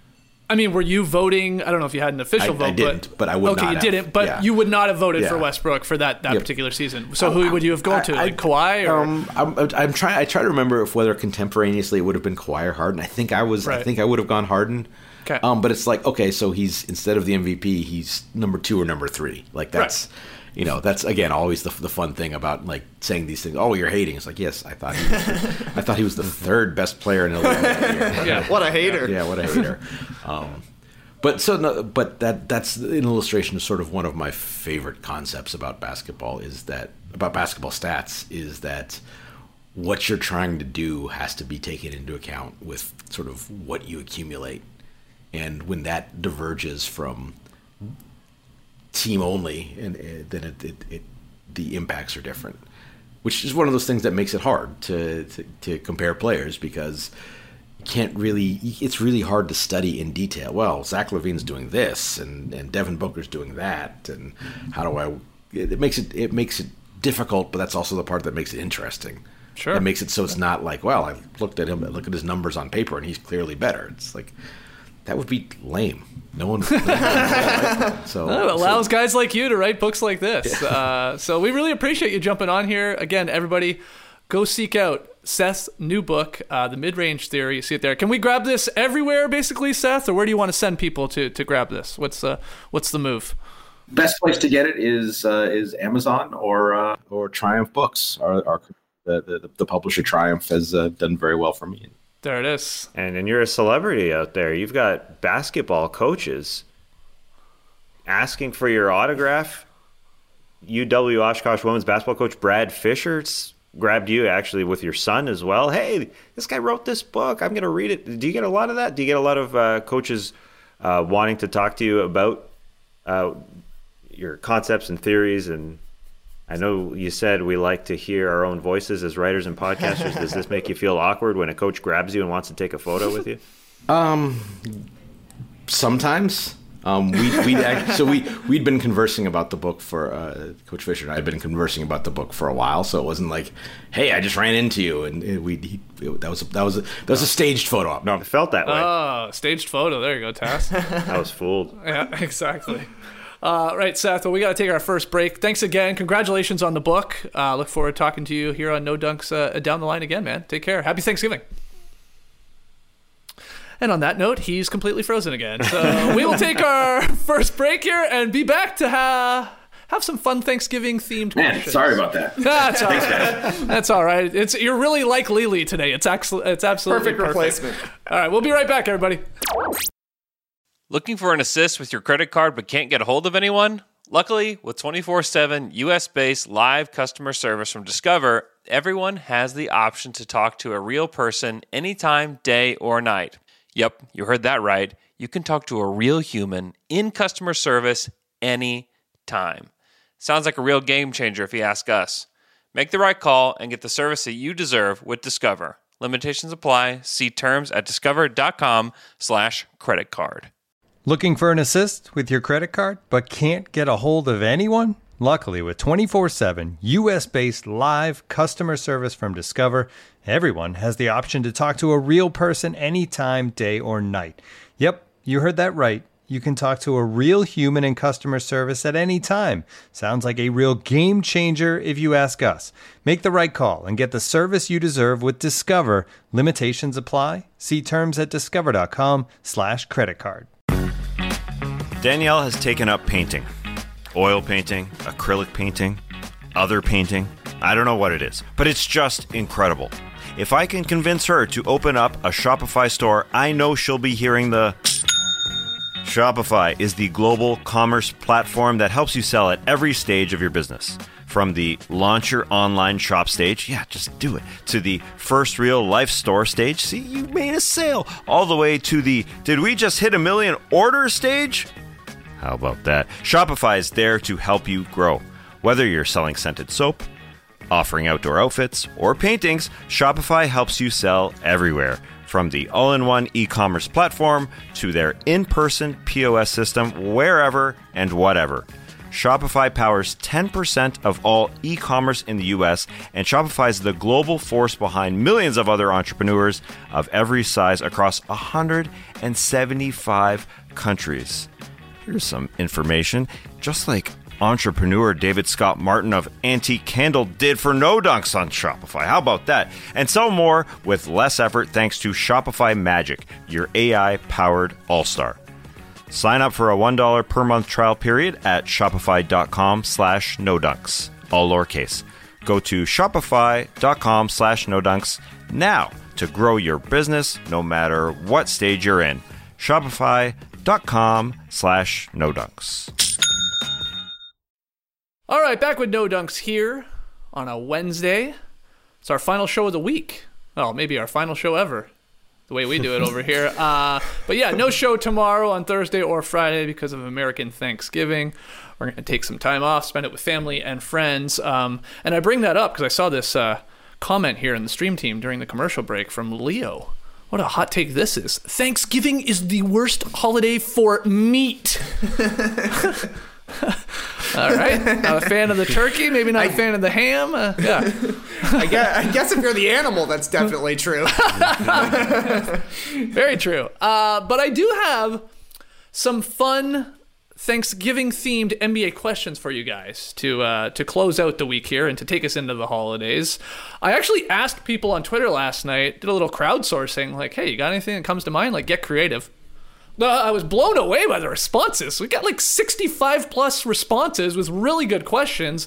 I mean, were you voting? I don't know if you had an official I, vote. I didn't, but, but I would okay, not you have. didn't, but yeah. you would not have voted Yeah. for Westbrook for that, that Yep. particular season. So who would you have gone to? I- Like Kawhi? Or? Um, I'm, I'm trying. I try to remember if whether contemporaneously it would have been Kawhi or Harden. I think I was. Right. I think I would have gone Harden. Okay. Um, but it's like, okay, so he's instead of the M V P, he's number two or number three. Like that's, Right. you know, that's again always the the fun thing about like saying these things. Oh, you're hating. It's like, yes, I thought he was the, I thought he was the third best player in the league that year. Yeah. What a hater. Yeah, what a hater. Um, but so, no, but that that's an illustration of sort of one of my favorite concepts about basketball is that about basketball stats is that what you're trying to do has to be taken into account with sort of what you accumulate, and when that diverges from team only, and uh, then it, it, it the impacts are different, which is one of those things that makes it hard to to, to compare players because. Can't really it's really hard to study in detail. Well, Zach LaVine's doing this and, and Devin Booker's doing that, and how do I it, it makes it it makes it difficult, but that's also the part that makes it interesting. Sure. It makes it so it's not like, well, I looked at him look at his numbers on paper and he's clearly better. It's like that would be lame. No one, no one like that. So No, it allows so, guys like you to write books like this. Uh, so we really appreciate you jumping on here. Again, everybody, go seek out Seth's new book, uh, The Mid-Range Theory. You see it there. Can we grab this everywhere, basically, Seth? Or where do you want to send people to to grab this? What's uh, what's the move? Best place to get it is uh, is Amazon or uh, or Triumph Books. Our, our the, the the publisher Triumph has uh, done very well for me. There it is. And and you're a celebrity out there. You've got basketball coaches asking for your autograph. U W Oshkosh women's basketball coach Brad Fisher's grabbed you actually with your son as well. Hey, this guy wrote this book. I'm going to read it. Do you get a lot of that? Do you get a lot of uh, coaches uh, wanting to talk to you about uh, your concepts and theories? And I know you said we like to hear our own voices as writers and podcasters. Does this make you feel awkward when a coach grabs you and wants to take a photo with you? Um, sometimes. Um, we we so we we'd been conversing about the book for uh, Coach Fisher and I had been conversing about the book for a while, so it wasn't like, hey, I just ran into you, and it, we he, it, that was that was a, that was a staged photo op. No, It felt that way. Oh, staged photo. There you go, Tass. I was fooled. Yeah, exactly. Uh, right, Seth. Well, we got to take our first break. Thanks again. Congratulations on the book. Uh, look forward to talking to you here on No Dunks uh, down the line again, man. Take care. Happy Thanksgiving. And on that note, he's completely frozen again. So we will take our first break here and be back to ha- have some fun Thanksgiving-themed man. questions. Sorry about that. That's all right. That's all right. It's you're really like Lily today. It's actually it's absolutely Perfect replacement. All right, we'll be right back, everybody. Looking for an assist with your credit card but can't get a hold of anyone? Luckily, with twenty-four seven U S-based live customer service from Discover, everyone has the option to talk to a real person anytime, day or night. Yep, you heard that right. You can talk to a real human in customer service anytime. Sounds like a real game changer if you ask us. Make the right call and get the service that you deserve with Discover. Limitations apply. See terms at discover.com slash credit card. Looking for an assist with your credit card but can't get a hold of anyone? Luckily, with twenty-four seven U S-based live customer service from Discover, everyone has the option to talk to a real person anytime, day or night. Yep, you heard that right. You can talk to a real human in customer service at any time. Sounds like a real game changer if you ask us. Make the right call and get the service you deserve with Discover. Limitations apply. See terms at discover.com slash credit card. Danielle has taken up painting. Oil painting, acrylic painting, other painting. I don't know what it is, but it's just incredible. If I can convince her to open up a Shopify store, I know she'll be hearing the... Shopify is the global commerce platform that helps you sell at every stage of your business. From the launch your online shop stage, yeah, just do it, to the first real life store stage, see, you made a sale, all the way to the did we just hit a million orders stage? How about that? Shopify is there to help you grow. Whether you're selling scented soap, offering outdoor outfits, or paintings, Shopify helps you sell everywhere. From the all-in-one e-commerce platform to their in-person P O S system, wherever and whatever. Shopify powers ten percent of all e-commerce in the U S, and Shopify is the global force behind millions of other entrepreneurs of every size across one hundred seventy-five countries. Here's some information. Just like entrepreneur David Scott Martin of Antique Candle did for No Dunks on Shopify. How about that? And sell more with less effort thanks to Shopify Magic, your A I-powered all-star. Sign up for a one dollar per month trial period at shopify.com slash nodunks, all lowercase. Go to shopify.com slash nodunks now to grow your business no matter what stage you're in. Shopify.com slash nodunks. All right, back with No Dunks here on a Wednesday. It's our final show of the week. Well, maybe our final show ever, the way we do it over here. Uh, but yeah, no show tomorrow on Thursday or Friday because of American Thanksgiving. We're going to take some time off, spend it with family and friends. Um, and I bring that up because I saw this uh, comment here in the stream team during the commercial break from Leo. What a hot take this is. Thanksgiving is the worst holiday for meat. All right. Not a fan of the turkey, maybe not I, a fan of the ham. Uh, yeah. I guess, I guess if you're the animal, that's definitely true. Very true. Uh, but I do have some fun Thanksgiving-themed N B A questions for you guys to uh, to close out the week here and to take us into the holidays. I actually asked people on Twitter last night, did a little crowdsourcing, like, hey, you got anything that comes to mind? Like, get creative. Uh, I was blown away by the responses. We got like sixty-five plus responses with really good questions.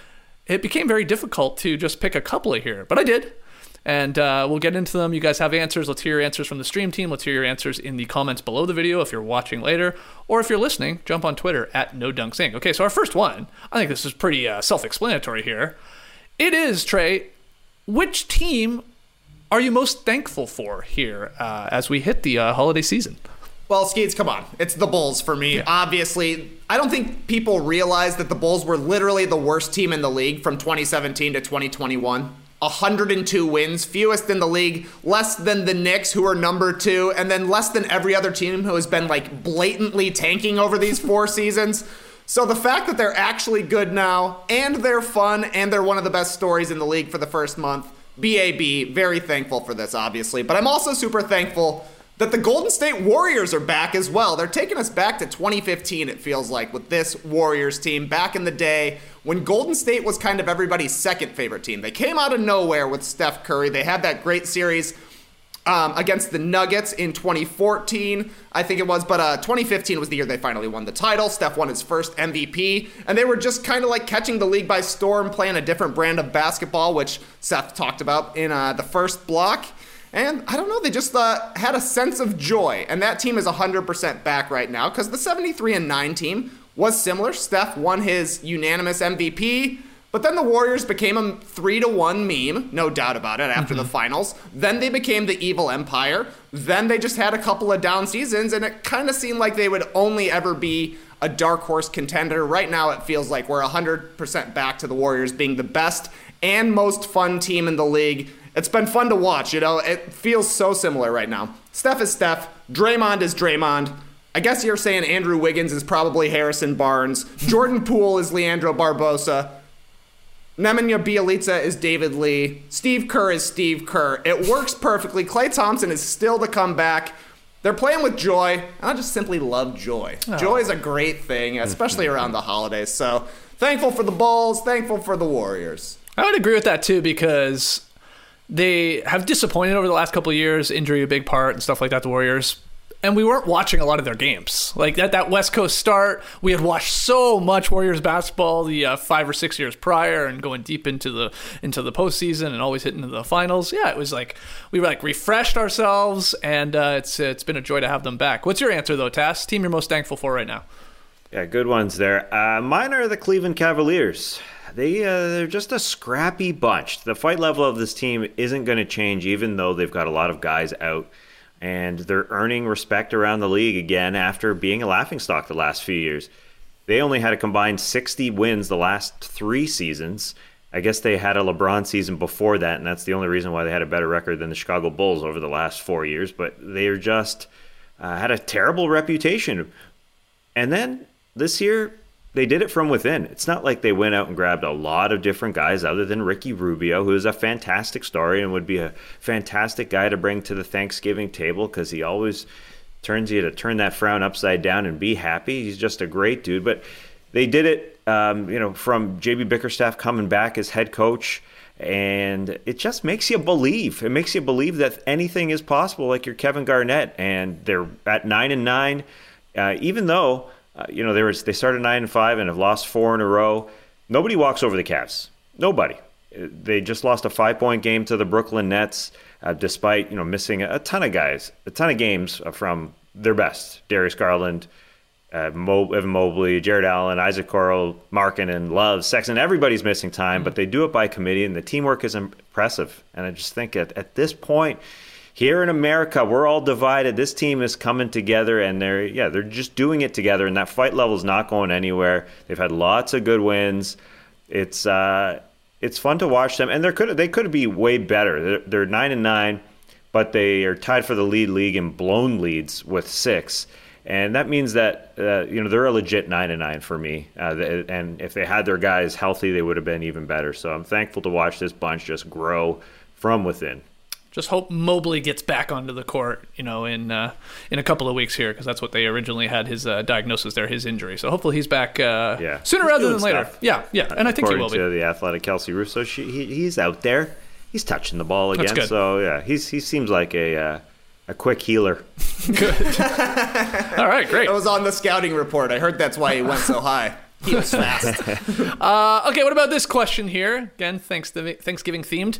It became very difficult to just pick a couple of here, but I did. And uh, we'll get into them. You guys have answers. Let's hear your answers from the stream team. Let's hear your answers in the comments below the video if you're watching later. Or if you're listening, jump on Twitter at NoDunksInc. Okay, so our first one, I think this is pretty uh, self-explanatory here. It is, Trey, which team are you most thankful for here uh, as we hit the uh, holiday season? Well, Skeets, come on. It's the Bulls for me. Yeah. Obviously, I don't think people realize that the Bulls were literally the worst team in the league from twenty seventeen to twenty twenty-one. one hundred two wins, fewest in the league, less than the Knicks, who are number two, and then less than every other team who has been like blatantly tanking over these four seasons. So the fact that they're actually good now, and they're fun, and they're one of the best stories in the league for the first month, B A B, very thankful for this, obviously. But I'm also super thankful that the Golden State Warriors are back as well. They're taking us back to twenty fifteen, it feels like, with this Warriors team back in the day when Golden State was kind of everybody's second favorite team. They came out of nowhere with Steph Curry. They had that great series um, against the Nuggets in twenty fourteen, I think it was, but uh, twenty fifteen was the year they finally won the title. Steph won his first M V P, and they were just kind of like catching the league by storm, playing a different brand of basketball, which Seth talked about in uh, the first block. And I don't know, they just uh, had a sense of joy. And that team is one hundred percent back right now because the seventy-three and nine team was similar. Steph won his unanimous M V P, but then the Warriors became a three to one meme, no doubt about it, after mm-hmm. the finals. Then they became the evil empire. Then they just had a couple of down seasons, and it kind of seemed like they would only ever be a dark horse contender. Right now it feels like we're one hundred percent back to the Warriors being the best and most fun team in the league. It's been fun to watch, you know. It feels so similar right now. Steph is Steph. Draymond is Draymond. I guess you're saying Andrew Wiggins is probably Harrison Barnes. Jordan Poole is Leandro Barbosa. Nemanja Bjelica is David Lee. Steve Kerr is Steve Kerr. It works perfectly. Klay Thompson is still to come back. They're playing with joy, and I just simply love joy. Oh. Joy is a great thing, especially around the holidays. So thankful for the Bulls, thankful for the Warriors. I would agree with that, too, because they have disappointed over the last couple of years, injury a big part and stuff like that, the Warriors. And we weren't watching a lot of their games. Like that, that West Coast start, we had watched so much Warriors basketball the uh, five or six years prior, and going deep into the into the postseason and always hitting the finals. Yeah, it was like we were like refreshed ourselves, and uh, it's it's been a joy to have them back. What's your answer though, Tass? Team you're most thankful for right now? Yeah, good ones there. Uh, mine are the Cleveland Cavaliers. They uh, they're just a scrappy bunch. The fight level of this team isn't going to change, even though they've got a lot of guys out. And they're earning respect around the league again after being a laughingstock the last few years. They only had a combined sixty wins the last three seasons. I guess they had a LeBron season before that, and that's the only reason why they had a better record than the Chicago Bulls over the last four years. But they are just uh, had a terrible reputation. And then this year, they did it from within. It's not like they went out and grabbed a lot of different guys other than Ricky Rubio, who is a fantastic story and would be a fantastic guy to bring to the Thanksgiving table because he always turns you to turn that frown upside down and be happy. He's just a great dude. But they did it, um, you know, from J B Bickerstaff coming back as head coach, and it just makes you believe. It makes you believe that anything is possible, like you're Kevin Garnett, and they're at nine and nine, uh, even though. Uh, you know, they were they started nine and five and have lost four in a row. Nobody walks over the Cavs. Nobody. They just lost a five-point game to the Brooklyn Nets, uh, despite you know missing a ton of guys, a ton of games from their best: Darius Garland, uh, Mo- Evan Mobley, Jared Allen, Isaac Okoro, Markkanen, Love, Sexton. Everybody's missing time, but they do it by committee, and the teamwork is impressive. And I just think at at this point. Here in America, we're all divided. This team is coming together, and they're yeah, they're just doing it together. And that fight level is not going anywhere. They've had lots of good wins. It's uh, it's fun to watch them, and they could they could be way better. They're, they're nine and nine, but they are tied for the lead league in blown leads with six, and that means that uh, you know they're a legit nine and nine for me. Uh, and if they had their guys healthy, they would have been even better. So I'm thankful to watch this bunch just grow from within. Just hope Mobley gets back onto the court, you know, in uh, in a couple of weeks here, because that's what they originally had his uh, diagnosis there, his injury. So hopefully he's back uh, yeah. sooner he's rather than later. Stuff. Yeah, yeah, and I think According he will be. To the Athletic Kelsey Russo, she, he, he's out there. He's touching the ball again. That's good. So yeah, he's he seems like a uh, a quick healer. Good. All right, great. It was on the scouting report. I heard that's why he went so high. He was fast. uh, okay, what about this question here? Again, Thanksgiving themed.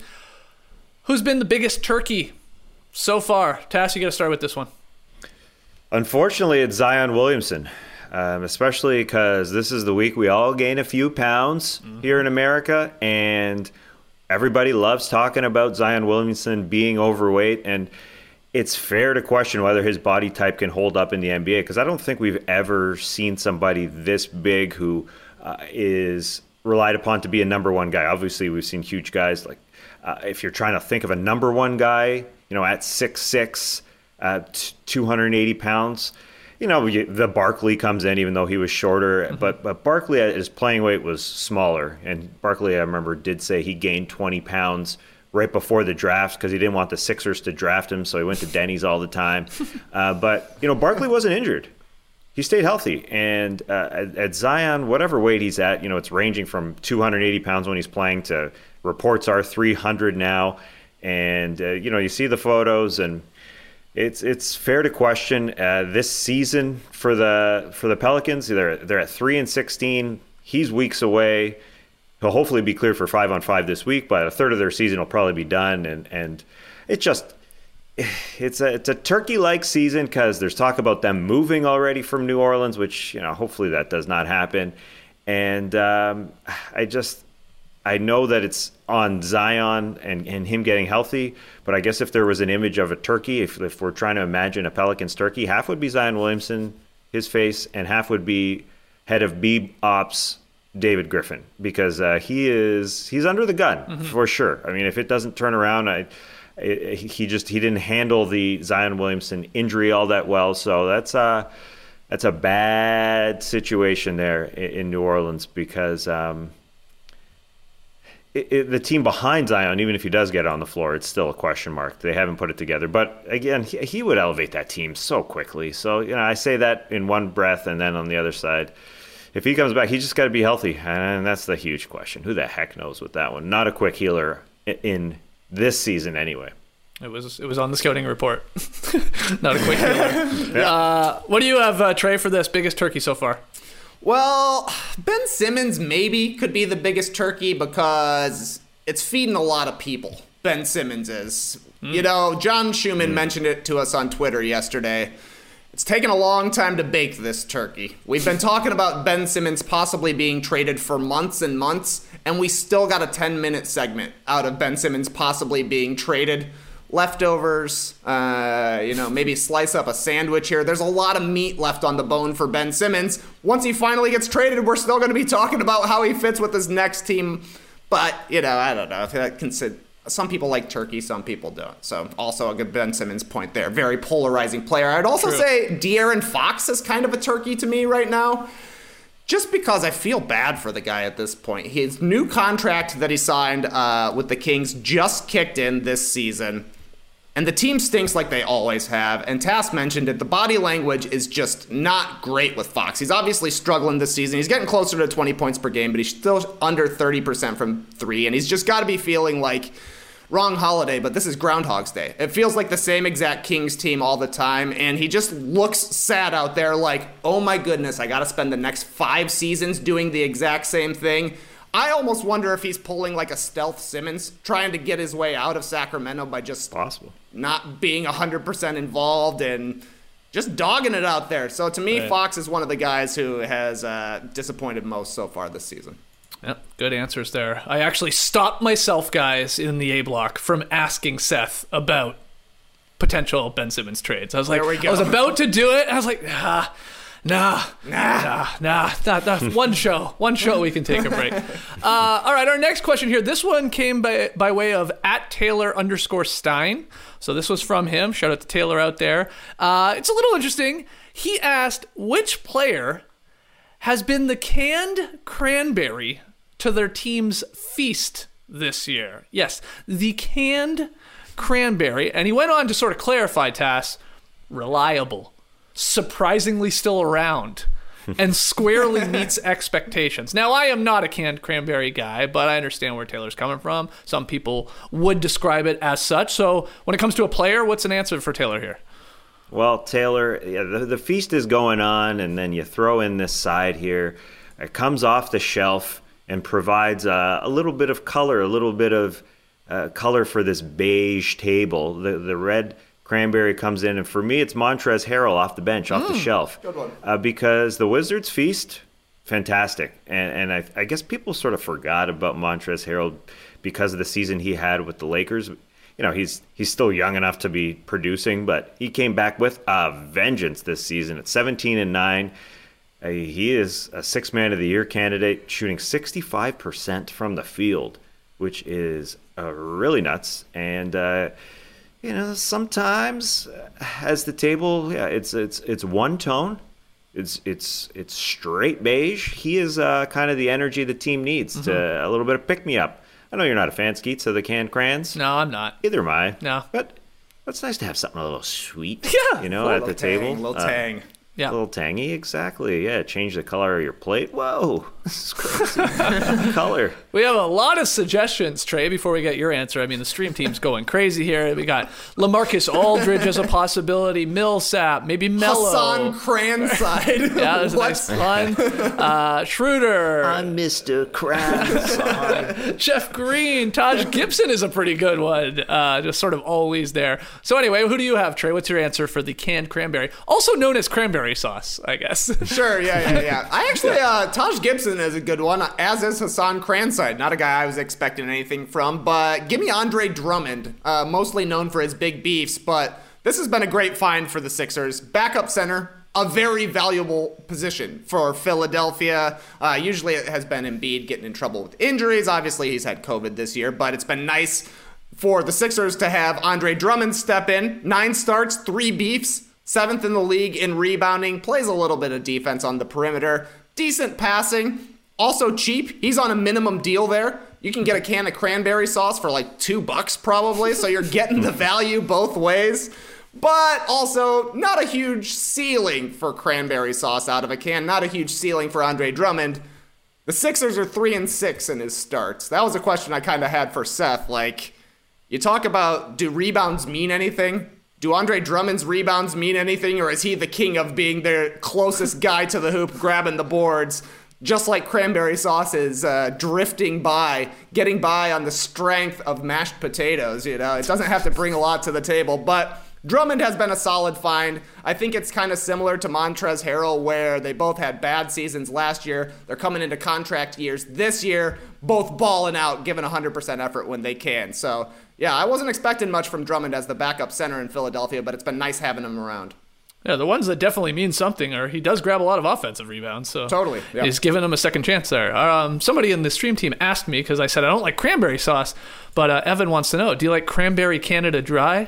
Who's been the biggest turkey so far? Tass, you got to start with this one. Unfortunately, it's Zion Williamson, um, especially because this is the week we all gain a few pounds mm-hmm. here in America, and everybody loves talking about Zion Williamson being overweight, and it's fair to question whether his body type can hold up in the N B A, because I don't think we've ever seen somebody this big who uh, is relied upon to be a number one guy. Obviously, we've seen huge guys like uh, if you're trying to think of a number one guy, you know, at six six, at two hundred eighty pounds, you know, the Barkley comes in, even though he was shorter. Mm-hmm. But but Barkley, his playing weight was smaller. And Barkley, I remember, did say he gained twenty pounds right before the draft because he didn't want the Sixers to draft him, so he went to Denny's all the time. Uh, but, you know, Barkley wasn't injured. He stayed healthy. And uh, at, at Zion, whatever weight he's at, you know, it's ranging from two hundred eighty pounds when he's playing to reports are three hundred now. And, uh, you know, you see the photos, and it's it's fair to question uh, this season for the for the Pelicans. They're, they're at three and sixteen. He's weeks away. He'll hopefully be cleared for five on five this week, but a third of their season will probably be done. And, and it just it's a it's a turkey-like season because there's talk about them moving already from New Orleans, which, you know, hopefully that does not happen. And um, I just I know that it's on Zion and, and him getting healthy, but I guess if there was an image of a turkey, if, if we're trying to imagine a Pelicans turkey, half would be Zion Williamson, his face, and half would be head of B Ops David Griffin, because uh, he is he's under the gun mm-hmm. for sure. I mean, if it doesn't turn around, I, I he just he didn't handle the Zion Williamson injury all that well. So that's uh that's a bad situation there in, in New Orleans because um, it, it, the team behind Zion, even if he does get on the floor, it's still a question mark. They haven't put it together. But again, he, he would elevate that team so quickly. So, you know, I say that in one breath, and then on the other side, if he comes back, he just got to be healthy. And that's the huge question. Who the heck knows with that one? Not a quick healer in this season anyway. It was it was on the scouting report. Not a quick healer. yeah. uh, what do you have, uh, Trey, for this biggest turkey so far? Well, Ben Simmons maybe could be the biggest turkey because it's feeding a lot of people. Ben Simmons is. Mm. You know, John Schumann mm. mentioned it to us on Twitter yesterday. It's taken a long time to bake this turkey. We've been talking about Ben Simmons possibly being traded for months and months, and we still got a ten-minute segment out of Ben Simmons possibly being traded. Leftovers, uh, you know, maybe slice up a sandwich here. There's a lot of meat left on the bone for Ben Simmons. Once he finally gets traded, we're still going to be talking about how he fits with his next team. But, you know, I don't know. If that consider- Some people like turkey, some people don't. So also a good Ben Simmons point there. Very polarizing player. I'd also True. say De'Aaron Fox is kind of a turkey to me right now. Just because I feel bad for the guy at this point. His new contract that he signed uh, with the Kings just kicked in this season. And the team stinks like they always have. And Tass mentioned it. The body language is just not great with Fox. He's obviously struggling this season. He's getting closer to twenty points per game, but he's still under thirty percent from three. And he's just got to be feeling like, wrong holiday, but this is Groundhog's Day. It feels like the same exact Kings team all the time. And he just looks sad out there like, oh my goodness, I got to spend the next five seasons doing the exact same thing. I almost wonder if he's pulling like a stealth Simmons, trying to get his way out of Sacramento by just possible not being one hundred percent involved and just dogging it out there. So to me, right. Fox is one of the guys who has uh, disappointed most so far this season. Yep, good answers there. I actually stopped myself, guys, in the A block from asking Seth about potential Ben Simmons trades. I was like, I was about to do it. I was like, ah. Nah, nah, nah, nah, nah, nah. One show, one show we can take a break. Uh, all right, our next question here. This one came by by way of at Taylor underscore Stein. So this was from him. Shout out to Taylor out there. Uh, it's a little interesting. He asked, which player has been the canned cranberry to their team's feast this year? Yes, the canned cranberry. And he went on to sort of clarify, Tass, reliable, surprisingly still around, and squarely meets expectations. Now, I am not a canned cranberry guy, but I understand where Taylor's coming from. Some people would describe it as such. So when it comes to a player, what's an answer for Taylor here? Well, Taylor, yeah, the, the feast is going on, and then you throw in this side here. It comes off the shelf and provides uh, a little bit of color, a little bit of uh, color for this beige table. The, the red cranberry comes in, and for me, it's Montrezl Harrell off the bench, off mm, the shelf. Good one. Uh, because the Wizards feast, fantastic. And, and I, I guess people sort of forgot about Montrezl Harrell because of the season he had with the Lakers. You know, he's he's still young enough to be producing, but he came back with a vengeance this season at seventeen and nine. Uh, he is a six man of the year candidate, shooting sixty-five percent from the field, which is uh, really nuts. And uh, you know, sometimes as the table, yeah, it's it's it's one tone. It's it's it's straight beige. He is uh, kind of the energy the team needs, mm-hmm. to a little bit of pick me up. I know you're not a fan, Skeets, of the canned crayons. No, I'm not. Either am I. No. But it's nice to have something a little sweet, yeah, you know, at the tang, table. A little uh, tang. Yeah. A little tangy, exactly. Yeah, change the color of your plate. Whoa, this is crazy. Color. We have a lot of suggestions, Trey, before we get your answer. I mean, the stream team's going crazy here. We got LaMarcus Aldridge as a possibility, Millsap, maybe Melo. Hassan Cranside. Yeah, there's a nice pun. Uh, Schroeder. I'm Mister Cranside. Jeff Green. Taj Gibson is a pretty good one. Uh, just sort of always there. So anyway, who do you have, Trey? What's your answer for the canned cranberry? Also known as cranberry sauce, I guess. Sure, yeah, yeah, yeah. I actually, uh, Taj Gibson is a good one, as is Hassan Cranside. Not a guy I was expecting anything from, but give me Andre Drummond, uh, mostly known for his big beefs, but this has been a great find for the Sixers. Backup center, a very valuable position for Philadelphia. Uh, usually it has been Embiid getting in trouble with injuries. Obviously, he's had COVID this year, but it's been nice for the Sixers to have Andre Drummond step in. Nine starts, three beefs. Seventh in the league in rebounding, plays a little bit of defense on the perimeter. Decent passing, also cheap. He's on a minimum deal there. You can get a can of cranberry sauce for like two bucks probably, so you're getting the value both ways. But also, not a huge ceiling for cranberry sauce out of a can. Not a huge ceiling for Andre Drummond. The Sixers are three and six in his starts. That was a question I kind of had for Seth. Like, you talk about, do rebounds mean anything? Do Andre Drummond's rebounds mean anything, or is he the king of being their closest guy to the hoop, grabbing the boards, just like cranberry sauce is uh, drifting by, getting by on the strength of mashed potatoes? You know, it doesn't have to bring a lot to the table, but Drummond has been a solid find. I think it's kind of similar to Montrezl Harrell, where they both had bad seasons last year. They're coming into contract years this year, both balling out, giving one hundred percent effort when they can. So, yeah, I wasn't expecting much from Drummond as the backup center in Philadelphia, but it's been nice having him around. Yeah, the ones that definitely mean something are he does grab a lot of offensive rebounds. So totally. Yeah. He's giving him a second chance there. Um, somebody in the stream team asked me, because I said I don't like cranberry sauce, but uh, Evan wants to know, do you like Cranberry Canada Dry?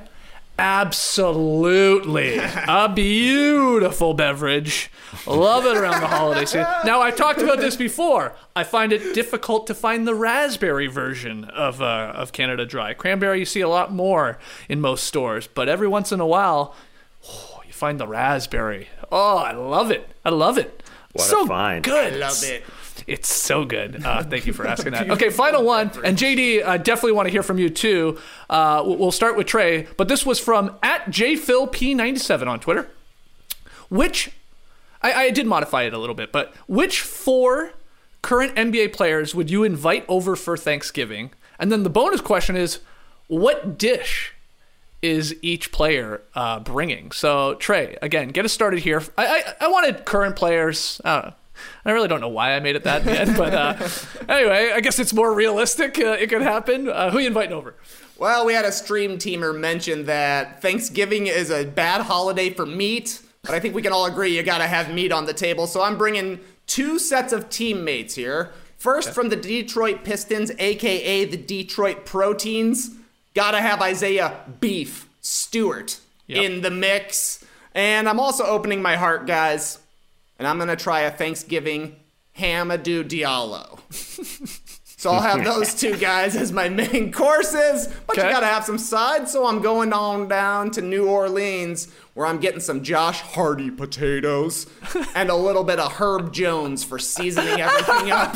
Absolutely. A beautiful beverage. Love it around the holiday season. Now, I've talked about this before. I find it difficult to find the raspberry version of uh, of Canada Dry. Cranberry you see a lot more in most stores, but every once in a while, oh, you find the raspberry. Oh, I love it. I love it. What so a find. Good. I love it. It's so good. Uh, thank you for asking that. Okay, final one. And J D, I definitely want to hear from you too. Uh, we'll start with Trey, but this was from at J Phil P ninety-seven on Twitter. Which, I, I did modify it a little bit, but which four current N B A players would you invite over for Thanksgiving? And then the bonus question is, what dish is each player uh, bringing? So Trey, again, get us started here. I I, I wanted current players. I don't know. I really don't know why I made it that in the end, but uh, anyway, I guess it's more realistic. Uh, it could happen. Uh, who are you inviting over? Well, we had a stream teamer mention that Thanksgiving is a bad holiday for meat, but I think we can all agree you got to have meat on the table. So I'm bringing two sets of teammates here. First, okay. From the Detroit Pistons, a k a the Detroit Proteins, got to have Isaiah Beef Stewart yep. in the mix. And I'm also opening my heart, guys. And I'm going to try a Thanksgiving Hamidou Diallo. So I'll have those two guys as my main courses, but okay. You got to have some sides. So I'm going on down to New Orleans, where I'm getting some Josh Hardy potatoes and a little bit of Herb Jones for seasoning everything up.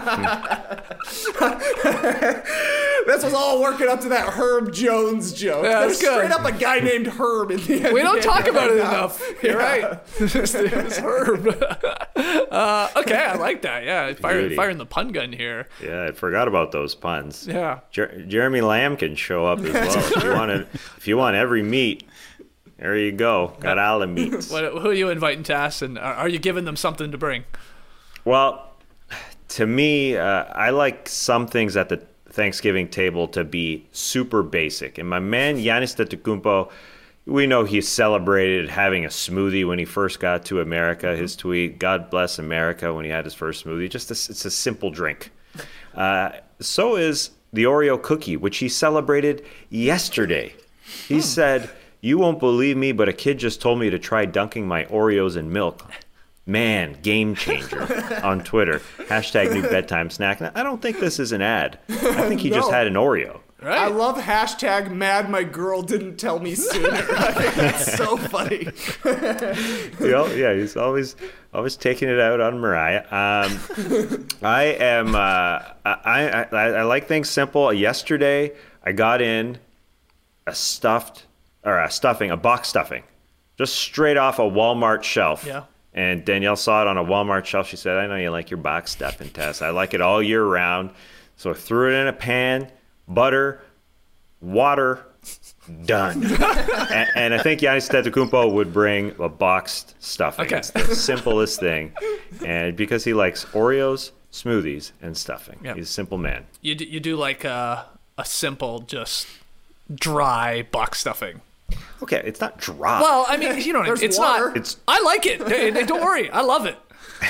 This was all working up to that Herb Jones joke. Yeah, There's good. Straight up a guy named Herb in the We don't talk about it now. enough. You're yeah. right. It's Herb. Uh, okay, I like that. Yeah, fire, firing the pun gun here. Yeah, I forgot about those puns. Yeah. Jer- Jeremy Lamb can show up as well. If you want to, if you want every meat, there you go. Got all the meats. What, who are you inviting to us, and are, are you giving them something to bring? Well, to me, uh, I like some things at the Thanksgiving table to be super basic. And my man Giannis Antetokounmpo, we know he celebrated having a smoothie when he first got to America. His tweet, "God bless America," when he had his first smoothie. Just a, it's a simple drink. Uh, so is the Oreo cookie, which he celebrated yesterday. He hmm. said, "You won't believe me, but a kid just told me to try dunking my Oreos in milk." Man, game changer on Twitter. Hashtag new bedtime snack. Now, I don't think this is an ad. I think he no. just had an Oreo. Right. I love hashtag mad my girl didn't tell me sooner. I think that's so funny. you know, yeah, he's always always taking it out on Mariah. Um, I am. Uh, I, I I like things simple. Yesterday, I got in a stuffed or a stuffing, a box stuffing, just straight off a Walmart shelf. Yeah. And Danielle saw it on a Walmart shelf. She said, "I know you like your box stuffing, Tess. I like it all year round." So I threw it in a pan. Butter, water, done. and, and I think Giannis Antetokounmpo would bring a boxed stuffing. Okay. It's the simplest thing. And because he likes Oreos, smoothies, and stuffing. Yep. He's a simple man. You do, you do like a, a simple, just dry box stuffing. Okay, it's not dry. Well, I mean, you know what I mean. It's water. not. It's, I like it. Hey, don't worry. I love it.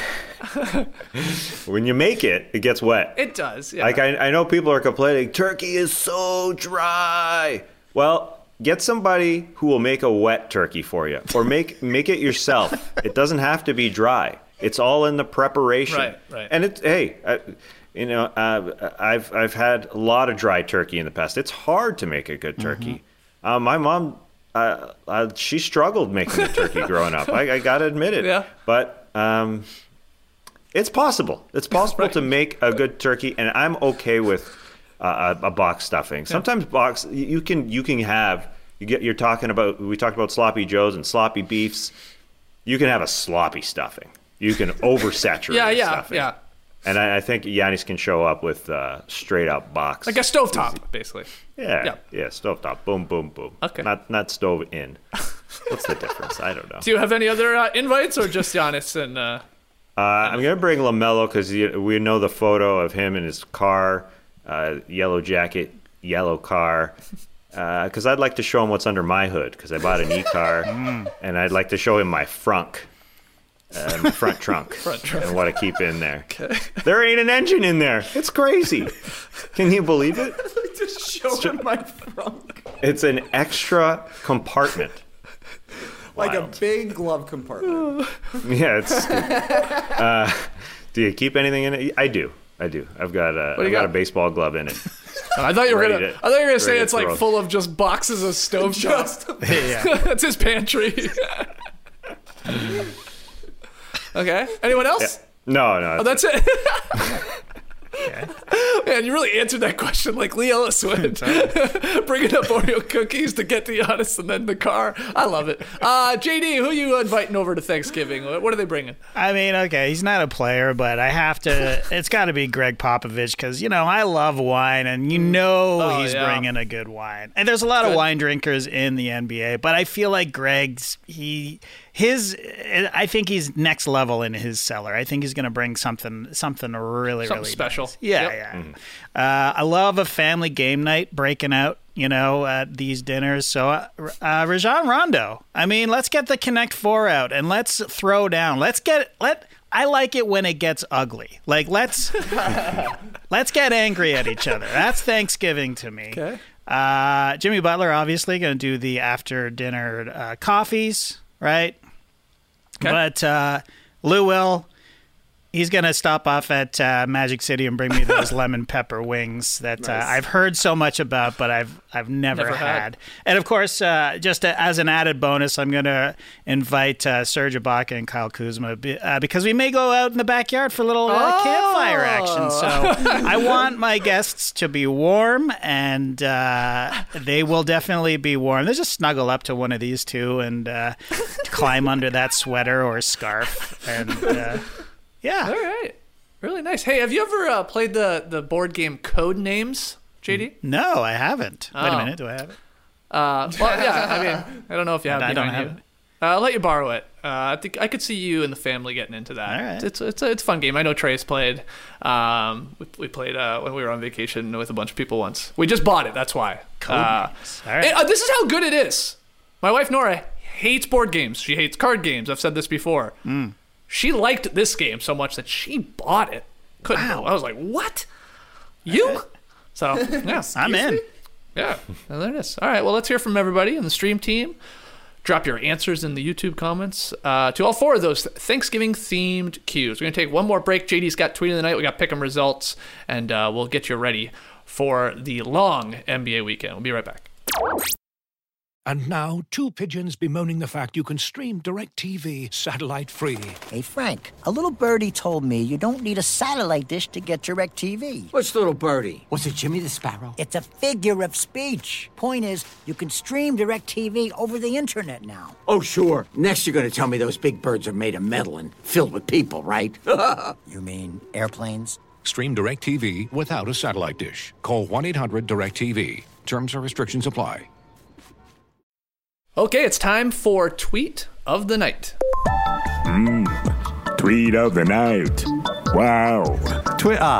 When you make it, it gets wet. It does. Yeah. Like I, I know people are complaining, turkey is so dry. Well, get somebody who will make a wet turkey for you, or make make it yourself. It doesn't have to be dry. It's all in the preparation. Right, right. And it's hey, uh, you know, uh, I've I've had a lot of dry turkey in the past. It's hard to make a good turkey. Mm-hmm. Uh, my mom, uh, uh, she struggled making a turkey growing up. I, I got to admit it. Yeah. But um, it's possible. It's possible right. to make a good turkey, and I'm okay with uh, a, a box stuffing. Yeah. Sometimes box you can you can have you get you're talking about we talked about sloppy joes and sloppy beefs. You can have a sloppy stuffing. You can oversaturate yeah, yeah, stuffing. Yeah, And I, I think Yannis can show up with uh, straight up box. like a stovetop, basically. Yeah, yeah, yeah, stovetop. Boom, boom, boom. Okay. Not not stove in. What's the difference? I don't know. Do you have any other uh, invites or just Giannis and? Uh... Uh, I'm gonna bring LaMelo because we know the photo of him in his car, uh, yellow jacket, yellow car. Because uh, I'd like to show him what's under my hood because I bought an e-car, and I'd like to show him my frunk. Um, front trunk, front trunk, and what I keep in there. Okay. There ain't an engine in there. It's crazy. Can you believe it? Just show him my frunk. It's an extra compartment. Like Wild. a big glove compartment. Yeah. It's. Uh, do you keep anything in it? I do. I do. I've got a. I've got? got a baseball glove in it. I thought you were gonna. To, I thought you were gonna say it's to like full of just boxes of stove tops. Yeah. That's his pantry. Okay. Anyone else? Yeah. No, no. Oh, that's it. Okay. Man, you really answered that question like Lee Ellis would. Bringing up Oreo cookies to get to Giannis and then the car. I love it. Uh, J D, who are you inviting over to Thanksgiving? What are they bringing? I mean, okay, he's not a player, but I have to. It's got to be Greg Popovich because, you know, I love wine, and you know oh, he's yeah. bringing a good wine. And there's a lot good. of wine drinkers in the N B A, but I feel like Greg's, he... His, I think he's next level in his cellar. I think he's going to bring something, something really, something really special. Nice. Yeah, yep. yeah. Mm-hmm. Uh, I love a family game night breaking out, you know, at these dinners. So, uh, uh, Rajon Rondo. I mean, let's get the Connect Four out and let's throw down. Let's get let. I like it when it gets ugly. Like let's let's get angry at each other. That's Thanksgiving to me. Okay. Uh, Jimmy Butler obviously going to do the after dinner uh, coffees, right? Okay. But uh, Lou will, he's going to stop off at uh, Magic City and bring me those lemon pepper wings that nice. uh, I've heard so much about, but I've I've never, never had. had. And, of course, uh, just a, as an added bonus, I'm going to invite uh, Serge Ibaka and Kyle Kuzma uh, because we may go out in the backyard for a little uh, oh. campfire action. So I want my guests to be warm, and uh, they will definitely be warm. They just snuggle up to one of these two and uh, climb under that sweater or scarf. And, uh, yeah. All right. Really nice. Hey, have you ever uh, played the, the board game Code Names, J D? No, I haven't. Oh. Wait a minute. Do I have it? Uh, well, yeah. I mean, I don't know if you have it. I don't have you. it. Uh, I'll let you borrow it. Uh, I think I could see you and the family getting into that. All right. It's it's a, it's a fun game. I know Trey's played. Um, we, we played uh, when we were on vacation with a bunch of people once. We just bought it. That's why. Code uh, Names. All right. And, uh, this is how good it is. My wife Nora hates board games. She hates card games. I've said this before. Mm. She liked this game so much that she bought it. Couldn't. Wow. I was like, what? You? So yeah, I'm in. Yeah, well, there it is. All right, well, let's hear from everybody in the stream team. Drop your answers in the YouTube comments uh, to all four of those Thanksgiving-themed cues. We're going to take one more break. J D's got Tweet of the Night. We got Pick'em results, and uh, we'll get you ready for the long N B A weekend. We'll be right back. And now, two pigeons bemoaning the fact you can stream DirecTV satellite-free. Hey, Frank, a little birdie told me you don't need a satellite dish to get DirecTV. Which little birdie? Was it Jimmy the Sparrow? It's a figure of speech. Point is, you can stream DirecTV over the internet now. Oh, sure. Next you're going to tell me those big birds are made of metal and filled with people, right? You mean airplanes? Stream DirecTV without a satellite dish. Call one eight hundred direct T V. Terms and restrictions apply. Okay, it's time for Tweet of the Night. Mmm, Tweet of the Night. Wow. Twitter.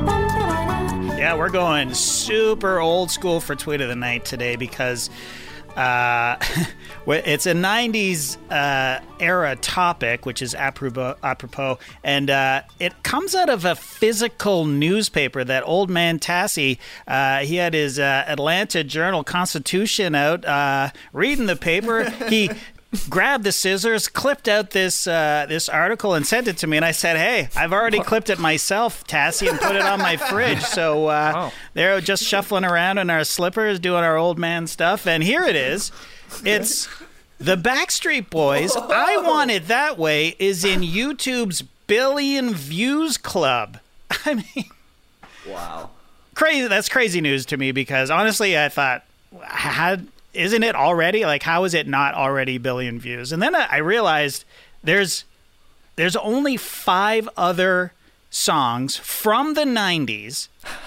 Yeah, we're going super old school for Tweet of the Night today because Uh, it's a nineties uh, era topic, which is apropos, apropos and uh, it comes out of a physical newspaper that old man Tassie, uh, he had his uh, Atlanta Journal-Constitution out, uh, reading the paper. He grabbed the scissors, clipped out this uh, this article, and sent it to me. And I said, hey, I've already clipped it myself, Tassie, and put it on my fridge. So uh, oh. they're just shuffling around in our slippers, doing our old man stuff. And here it is. It's the Backstreet Boys. I Want It That Way is in YouTube's billion views club. I mean, wow. Crazy. That's crazy news to me because, honestly, I thought, had... Isn't it already? Like, how is it not already billion views? And then I realized there's there's only five other songs from the nineties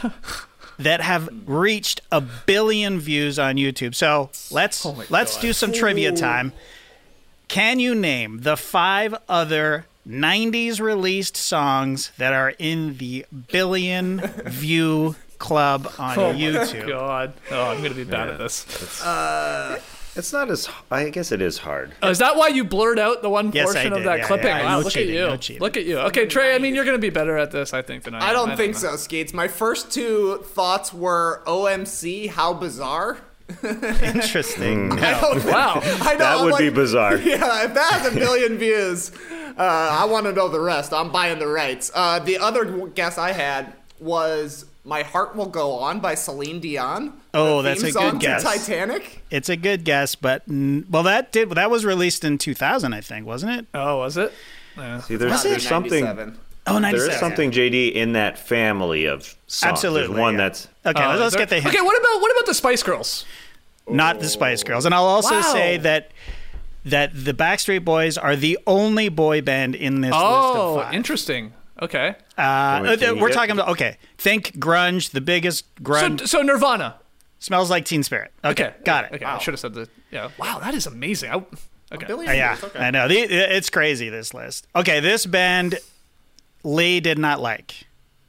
that have reached a billion views on YouTube. So let's oh let's God. do some trivia time. Can you name the five other nineties released songs that are in the billion view club on oh YouTube? My God. Oh, I'm going to be bad yeah. at this. It's, uh, it's not as... I guess it is hard. Oh, is that why you blurred out the one yes, portion of that yeah, clipping? Yeah, yeah. Wow, no look cheating, at you. No cheating. Look at you. Okay, Trey, I mean, you're going to be better at this, I think, than I am. I don't, I think don't so, Skeets. My first two thoughts were O M C, How Bizarre. Interesting. Mm. I don't, wow. I know, that I'm would like, be bizarre. Yeah, if that has a billion views, uh, I want to know the rest. I'm buying the rights. Uh, the other guess I had was My Heart Will Go On by Celine Dion. Oh, that's a song good guess. To Titanic. It's a good guess, but well, that did that was released in two thousand, I think, wasn't it? Oh, was it? Yeah. See, there's, there's something. Oh, there is something, J D, in that family of songs. Absolutely, there's one yeah. that's okay. Uh, let's there, get the hint. Okay, what about what about the Spice Girls? Not the Spice Girls, and I'll also wow. say that that the Backstreet Boys are the only boy band in this oh, list of five. Oh, interesting. Okay. Uh, we, we're get... talking about okay. Think grunge, the biggest grunge. So, so Nirvana. Smells Like Teen Spirit. Okay, okay. got it. Okay, wow. I should have said that. Yeah. Wow, that is amazing. I, okay. Uh, yeah, okay. I know. The, it's crazy, this list. Okay, this band Lee did not like.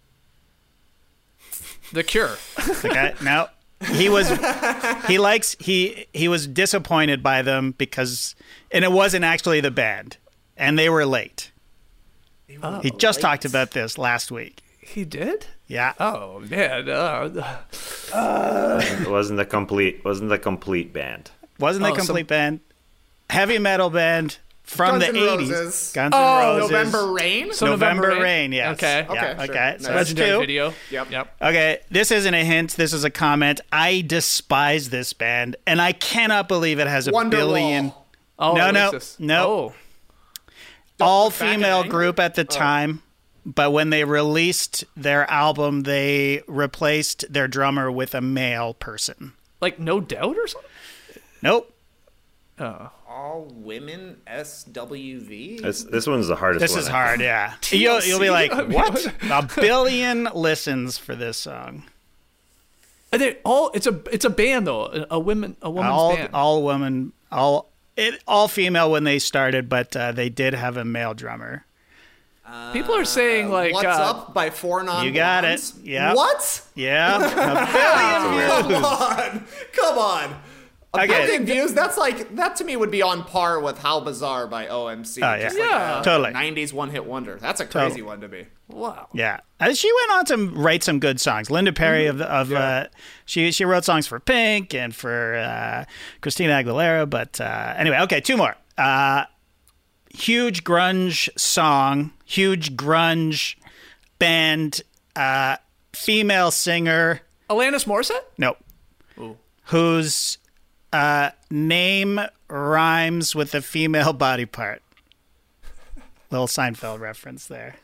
The Cure. Okay, no. He was he likes he he was disappointed by them because and it wasn't actually the band and they were late. Oh, he just late. talked about this last week. He did? Yeah. Oh man. Uh, uh. It wasn't the complete wasn't the complete band. Wasn't the oh, complete some... band. Heavy metal band from Guns the eighties. Roses. Guns oh, N' Roses. November Rain? So November, November Rain, yes. Okay. Yeah. Okay. Okay. Sure. So nice. that's two. Video. Yep. Yep. Okay. This isn't a hint. This is a comment. I despise this band, and I cannot believe it has a Wonderwall. billion. Oh, no, no, this? no. Oh. All female group at the time, oh. but when they released their album, they replaced their drummer with a male person. Like No Doubt or something? Nope. Oh. All women S W V? This, this one's the hardest this one. This is hard, yeah. You'll, you'll be like, what? A billion listens for this song. Are they all? It's a it's a band though. A, a women a woman's all, band. All women, all it all female when they started, but uh, they did have a male drummer. Uh, People are saying like, "What's uh, Up" by Four Non. You got it. Yeah. What? Yeah. A billion views. Come on. Come on. A okay. billion views? That's like, that to me would be on par with How Bizarre by O M C. Oh, yeah. Just like yeah. a totally. nineties one-hit wonder. That's a crazy totally. one to be. Wow. Yeah. Uh, she went on to write some good songs. Linda Perry mm-hmm. of, of yeah. uh, she she wrote songs for Pink and for uh, Christina Aguilera. But uh, anyway, okay, two more. Uh, huge grunge song, huge grunge band, uh, female singer. Alanis Morissette? Nope. Ooh. Whose uh, name rhymes with a female body part. Little Seinfeld reference there.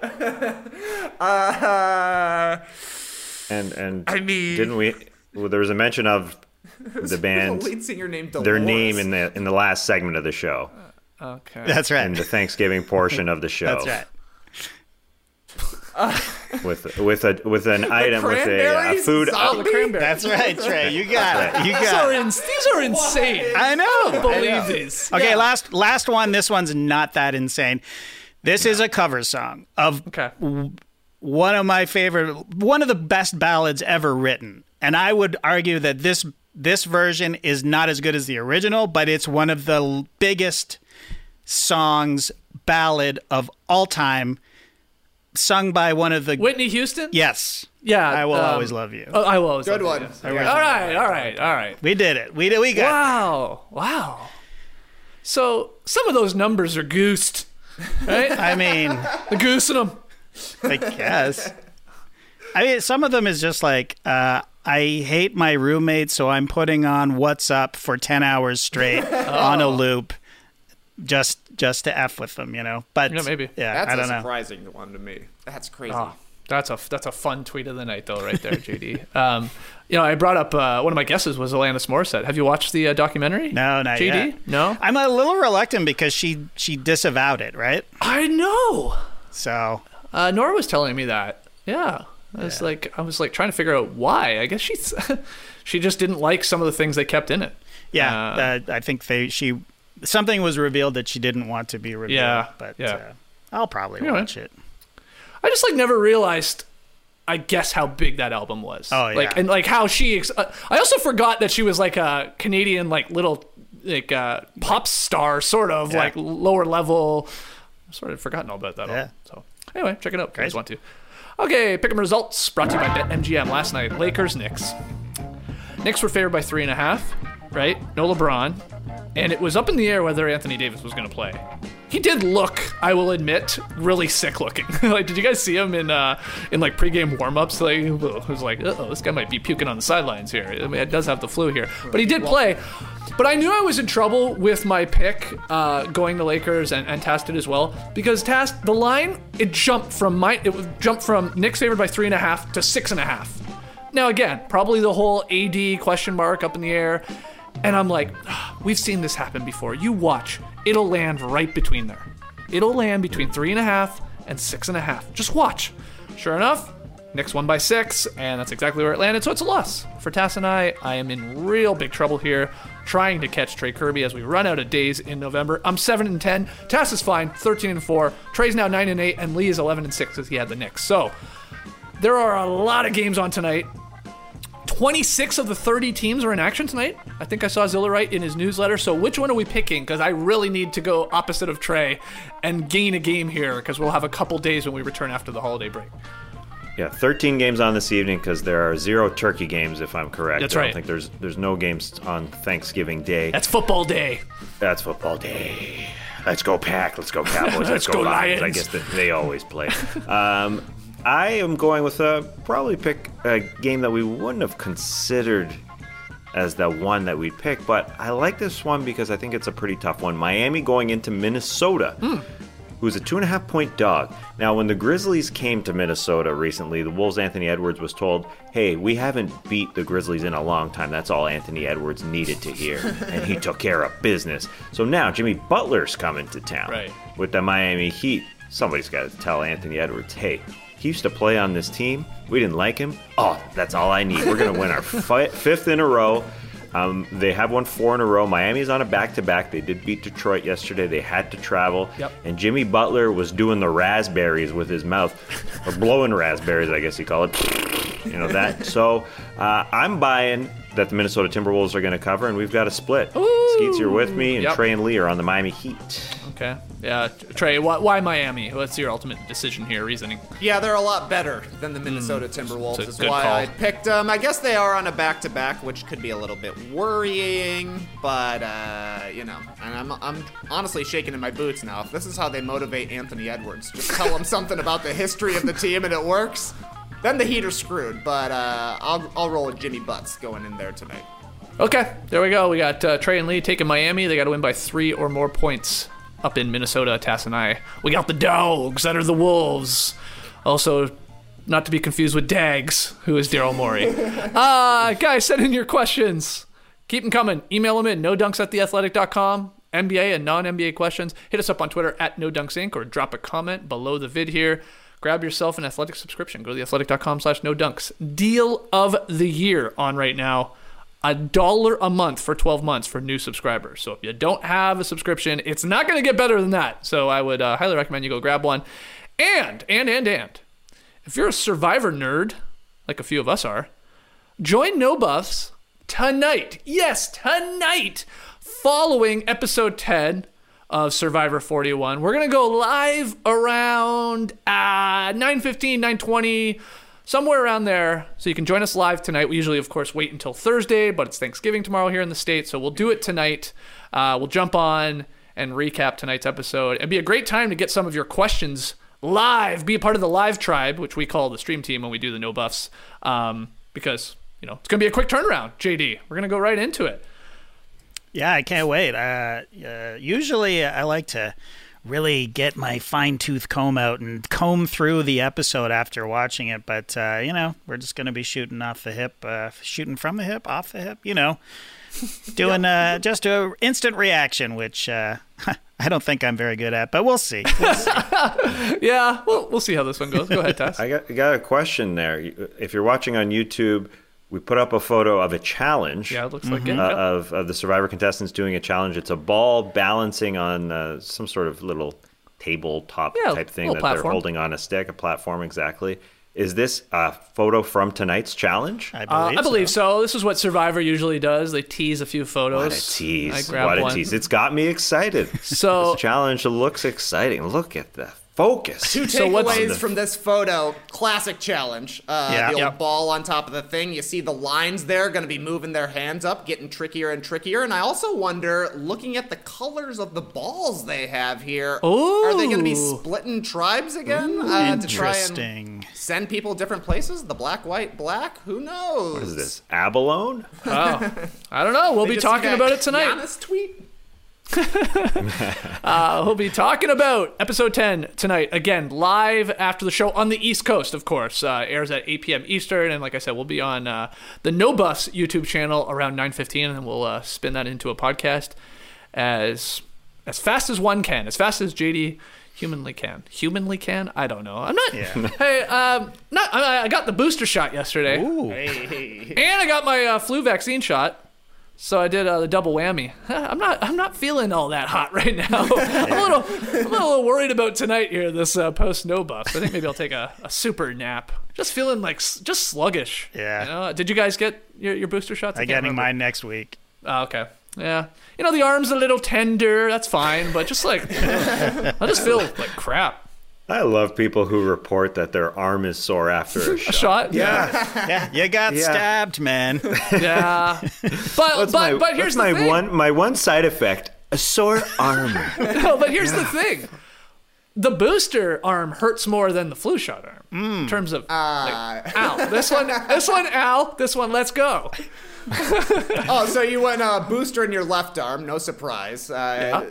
uh, and and I mean, didn't we? Well, there was a mention of the band, the lead singer named Dolores. Their name in the in the last segment of the show. Uh, okay, that's right. In the Thanksgiving portion of the show. That's right. Uh, with with a with an item with a, a food. Uh, That's right, Trey. You got it. You these got are it. In, these are insane. I know. I don't believe I know. these. Okay, yeah. last last one. This one's not that insane. This no. is a cover song of okay. w- one of my favorite, one of the best ballads ever written, and I would argue that this this version is not as good as the original, but it's one of the l- biggest songs, ballad of all time, sung by one of the... Whitney Houston? Yes. Yeah. I Will um, Always Love You. Oh, I Will Always Good Love You. one. Yes. Okay. All right, all right, all right. We did it. We did. We got Wow. Wow. So some of those numbers are goosed, right? I mean... They're goosing them. I guess. I mean, some of them is just like, uh, I hate my roommate, so I'm putting on What's Up for ten hours straight on a loop just just to F with them, you know? But Yeah, maybe. Yeah, That's I don't a know. surprising one to me. That's crazy. Oh, that's a that's a fun tweet of the night, though, right there, J D. Um, you know, I brought up uh, one of my guesses was Alanis Morissette. Have you watched the uh, documentary? No, not J D? yet. No? I'm a little reluctant because she she disavowed it, right? I know. So uh, Nora was telling me that. Yeah. I was yeah. like, I was like trying to figure out why. I guess she's, she just didn't like some of the things they kept in it. Yeah, uh, uh, I think they she something was revealed that she didn't want to be revealed. Yeah, but yeah. Uh, I'll probably anyway. watch it. I just like never realized, I guess, how big that album was. Oh yeah, like and like how she. Ex- uh, I also forgot that she was like a Canadian, like little like uh, pop star, sort of yeah. like lower level. I've sort of forgotten all about that. Yeah. All. So anyway, check it out if you guys want to. Okay, pick 'em results brought to you by BetMGM last night. Lakers, Knicks. Knicks were favored by three and a half, right? No LeBron. And it was up in the air whether Anthony Davis was going to play. He did look, I will admit, really sick looking. Like, did you guys see him in uh, in like pregame warm-ups? Like, it was like, uh-oh, this guy might be puking on the sidelines here. I mean, it does have the flu here. But he did play. But I knew I was in trouble with my pick uh, going to Lakers, and, and Tass did as well, because Tass, the line, it jumped from my it jumped from Knicks favored by three and a half to six and a half. Now again, probably the whole A D question mark up in the air, and I'm like, oh, we've seen this happen before. You watch, it'll land right between there. It'll land between three and a half and six and a half. Just watch. Sure enough, Knicks won by six, and that's exactly where it landed. So it's a loss for Tass and I. I am in real big trouble here, trying to catch Trey Kirby as we run out of days in November. I'm seven and ten. Tass is fine, thirteen and four. Trey's now nine and eight, and Lee is eleven and six because he had the Knicks. So there are a lot of games on tonight. twenty-six of the thirty teams are in action tonight. I think I saw Zilla write in his newsletter. So which one are we picking? Because I really need to go opposite of Trey and gain a game here, because we'll have a couple days when we return after the holiday break. Yeah, thirteen games on this evening because there are zero turkey games, if I'm correct. That's I right. don't think there's there's no games on Thanksgiving Day. That's football day. That's football day. Let's go Pack. Let's go Cowboys. Let's, Let's go, go Lions. Lions. I guess that they always play. um, I am going with a probably pick a game that we wouldn't have considered as the one that we pick, but I like this one because I think it's a pretty tough one. Miami going into Minnesota. Mm. Who's a two and a half point dog. Now, when the Grizzlies came to Minnesota recently, the Wolves' Anthony Edwards was told, hey, we haven't beat the Grizzlies in a long time. That's all Anthony Edwards needed to hear. And he took care of business. So now Jimmy Butler's coming to town right. with the Miami Heat. Somebody's got to tell Anthony Edwards, hey, he used to play on this team. We didn't like him. Oh, that's all I need. We're going to win our fi- fifth in a row. Um, they have won four in a row. Miami's on a back-to-back. They did beat Detroit yesterday. They had to travel. Yep. And Jimmy Butler was doing the raspberries with his mouth. Or blowing raspberries, I guess you call it. You know that. So uh, I'm buying that the Minnesota Timberwolves are going to cover, and we've got a split. Ooh. Skeets, you're with me, and Yep. Trey and Lee are on the Miami Heat. Okay. Yeah, Trey, why, why Miami? What's your ultimate decision here, reasoning? Yeah, they're a lot better than the Minnesota Mm, Timberwolves. it's a Is good why call. I picked them. I guess they are on a back-to-back, which could be a little bit worrying, but uh, you know, and I'm I'm honestly shaking in my boots now. If this is how they motivate Anthony Edwards, just tell him something about the history of the team and it works, then the Heat are screwed. But uh, I'll I'll roll with Jimmy Butts going in there tonight. Okay, there we go. We got uh, Trey and Lee taking Miami. They got to win by three or more points up in Minnesota, Tass and I. We got the Dogs that are the Wolves. Also, not to be confused with Dags, who is Daryl Morey. uh, guys, send in your questions. Keep them coming. Email them in, no dunks at the athletic dot com. N B A and non-N B A questions. Hit us up on Twitter at no dunks inc or drop a comment below the vid here. Grab yourself an Athletic subscription. Go to the athletic dot com slash no dunks. Deal of the year on right now. A dollar a month for twelve months for new subscribers. So if you don't have a subscription, it's not going to get better than that. So I would uh, highly recommend you go grab one. And, and, and, and, if you're a Survivor nerd, like a few of us are, join No Buffs tonight. Yes, tonight, following episode ten of Survivor forty-one. We're going to go live around uh, nine fifteen, nine twenty, somewhere around there. So you can join us live tonight. We usually, of course, wait until Thursday, but it's Thanksgiving tomorrow here in the States, so we'll do it tonight. Uh, we'll jump on and recap tonight's episode. It'd be a great time to get some of your questions live, be a part of the live tribe, which we call the stream team when we do the no buffs, um, because, you know, it's going to be a quick turnaround, J D. We're going to go right into it. Yeah, I can't wait. Uh, uh, usually I like to really get my fine-tooth comb out and comb through the episode after watching it, but, uh, you know, we're just going to be shooting off the hip, uh, shooting from the hip, off the hip, you know, doing uh, just a instant reaction, which uh, I don't think I'm very good at, but we'll see. We'll see. Yeah, we'll, we'll see how this one goes. Go ahead, Tess. I got, I got a question there. If you're watching on YouTube, we put up a photo of a challenge. Yeah, it looks like mm-hmm. it. Uh, of, of the Survivor contestants doing a challenge. It's a ball balancing on uh, some sort of little tabletop yeah, type thing that platform. they're holding on a stick, a platform exactly. Is this a photo from tonight's challenge? I believe, uh, I believe so. so. This is what Survivor usually does. They tease a few photos. What a tease. I grabbed what a one. tease. It's got me excited. So this challenge looks exciting. Look at the focus. Two So what's- takeaways from this photo. Classic challenge. Uh, Yeah. the old Yep. ball on top of the thing. You see the lines there going to be moving their hands up, getting trickier and trickier. And I also wonder, looking at the colors of the balls they have here, Ooh. are they going to be splitting tribes again uh, to try and Interesting. send people different places? The black, white, black? Who knows? What is this? Abalone? Oh, I don't know. We'll Did be you see talking that about it tonight. Giannis tweet? Uh, we'll be talking about episode ten tonight, again, live after the show on the East Coast, of course. Uh, airs at eight p.m. Eastern, and like I said, we'll be on uh, the No Buffs YouTube channel around nine fifteen, and then we'll uh, spin that into a podcast as as fast as one can, as fast as J D humanly can. Humanly can? I don't know. I'm not... Yeah. Hey, um, not, I, I got the booster shot yesterday. Ooh. Hey. And I got my uh, flu vaccine shot. So I did uh, the double whammy. I'm not. I'm not feeling all that hot right now. I'm a little. I'm a little worried about tonight here. This uh, post no buffs. I think maybe I'll take a, a super nap. Just feeling like s- just sluggish. Yeah. You know? Did you guys get your, your booster shots? I I'm can't getting remember. mine next week. Oh, okay. Yeah. You know, the arm's a little tender. That's fine. But just like, I just feel like crap. I love people who report that their arm is sore after a shot. A shot? Yeah. Yeah, you got Yeah. stabbed, man. Yeah. But That's but my, but here's that's the my thing. one my one side effect: a sore arm. No, but here's the thing. The booster arm hurts more than the flu shot arm in terms of like, ow. This one, this one, ow. This one, let's go. Oh, so you went uh, booster in your left arm, no surprise. Uh,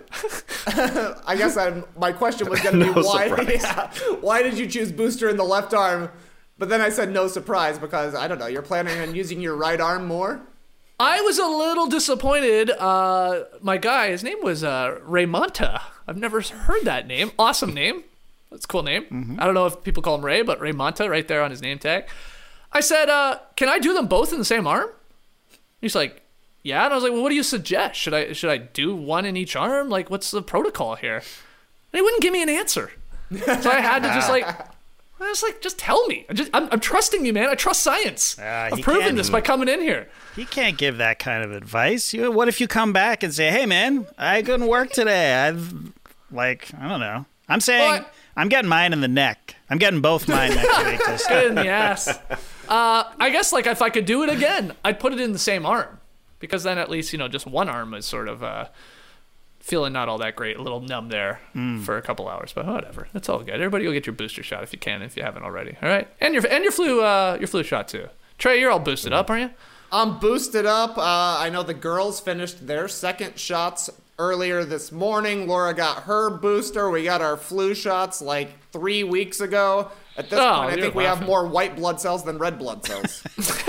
I guess I, my question was going to be No why? surprise. Yeah, why did you choose booster in the left arm? But then I said no surprise because I don't know. You're planning on using your right arm more. I was a little disappointed. Uh, my guy, his name was uh, Raymonta. I've never heard that name. Awesome name. That's a cool name. Mm-hmm. I don't know if people call him Ray, but Raymonta right there on his name tag. I said, uh, can I do them both in the same arm? He's like, yeah. And I was like, well, what do you suggest? Should I should I do one in each arm? Like, what's the protocol here? And he wouldn't give me an answer. So I had to just like, I was like, just tell me. I just, I'm, I'm trusting you, man. I trust science. Uh, I've he proven can't- this by coming in here. You can't give that kind of advice. You, what if you come back and say, "Hey, man, I couldn't work today. I've, like, I don't know. I'm saying Well, I- I'm getting mine in the neck. I'm getting both mine next week. This Good in the ass. Uh, I guess like if I could do it again, I'd put it in the same arm, because then at least, you know, just one arm is sort of uh, feeling not all that great, a little numb there for a couple hours. But whatever, that's all good. Everybody, go get your booster shot if you can, if you haven't already. All right, and your and your flu uh, your flu shot too. Trey, you're all boosted up, aren't you? I'm boosted up. Uh, I know the girls finished their second shots earlier this morning. Laura got her booster. We got our flu shots like three weeks ago. At this Oh, point, I you're think we have laughing. more white blood cells than red blood cells.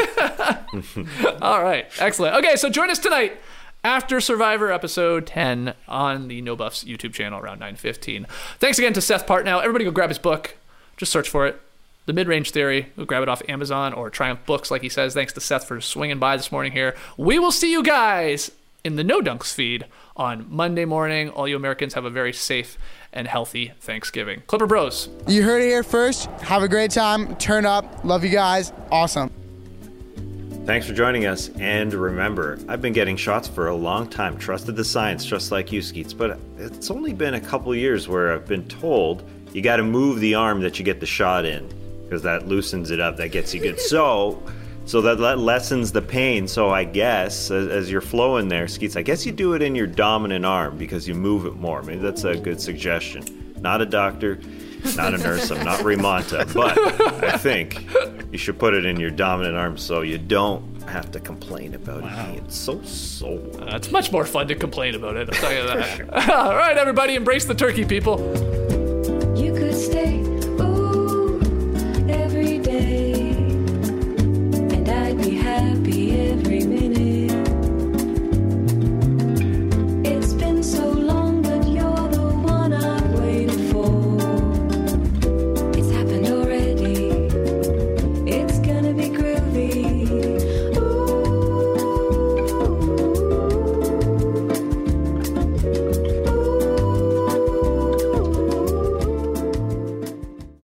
All right, excellent. Okay, so join us tonight after Survivor episode ten on the No Buffs YouTube channel around nine fifteen. Thanks again to Seth Partnow. Everybody go grab his book. Just search for it. The Mid-Range Theory. Go grab it off Amazon or Triumph Books, like he says. Thanks to Seth for swinging by this morning here. We will see you guys in the No Dunks feed on Monday morning. All you Americans have a very safe and healthy Thanksgiving. Clipper Bros. You heard it here first. Have a great time. Turn up. Love you guys. Awesome. Thanks for joining us, and remember, I've been getting shots for a long time, trusted the science, just like you, Skeets, but it's only been a couple years where I've been told you got to move the arm that you get the shot in, because that loosens it up, that gets you good. So, so that, that lessens the pain, so I guess, as, as you're flowing there, Skeets, I guess you do it in your dominant arm, because you move it more. Maybe that's a good suggestion. Not a doctor, not a nurse, I'm not Ramonta, but I think you should put it in your dominant arm so you don't have to complain about wow. it being so sore. Uh, it's much more fun to complain about it, I'll tell you that. All right, everybody, embrace the turkey, people. You could stay, ooh, every day, and I'd be happy every minute.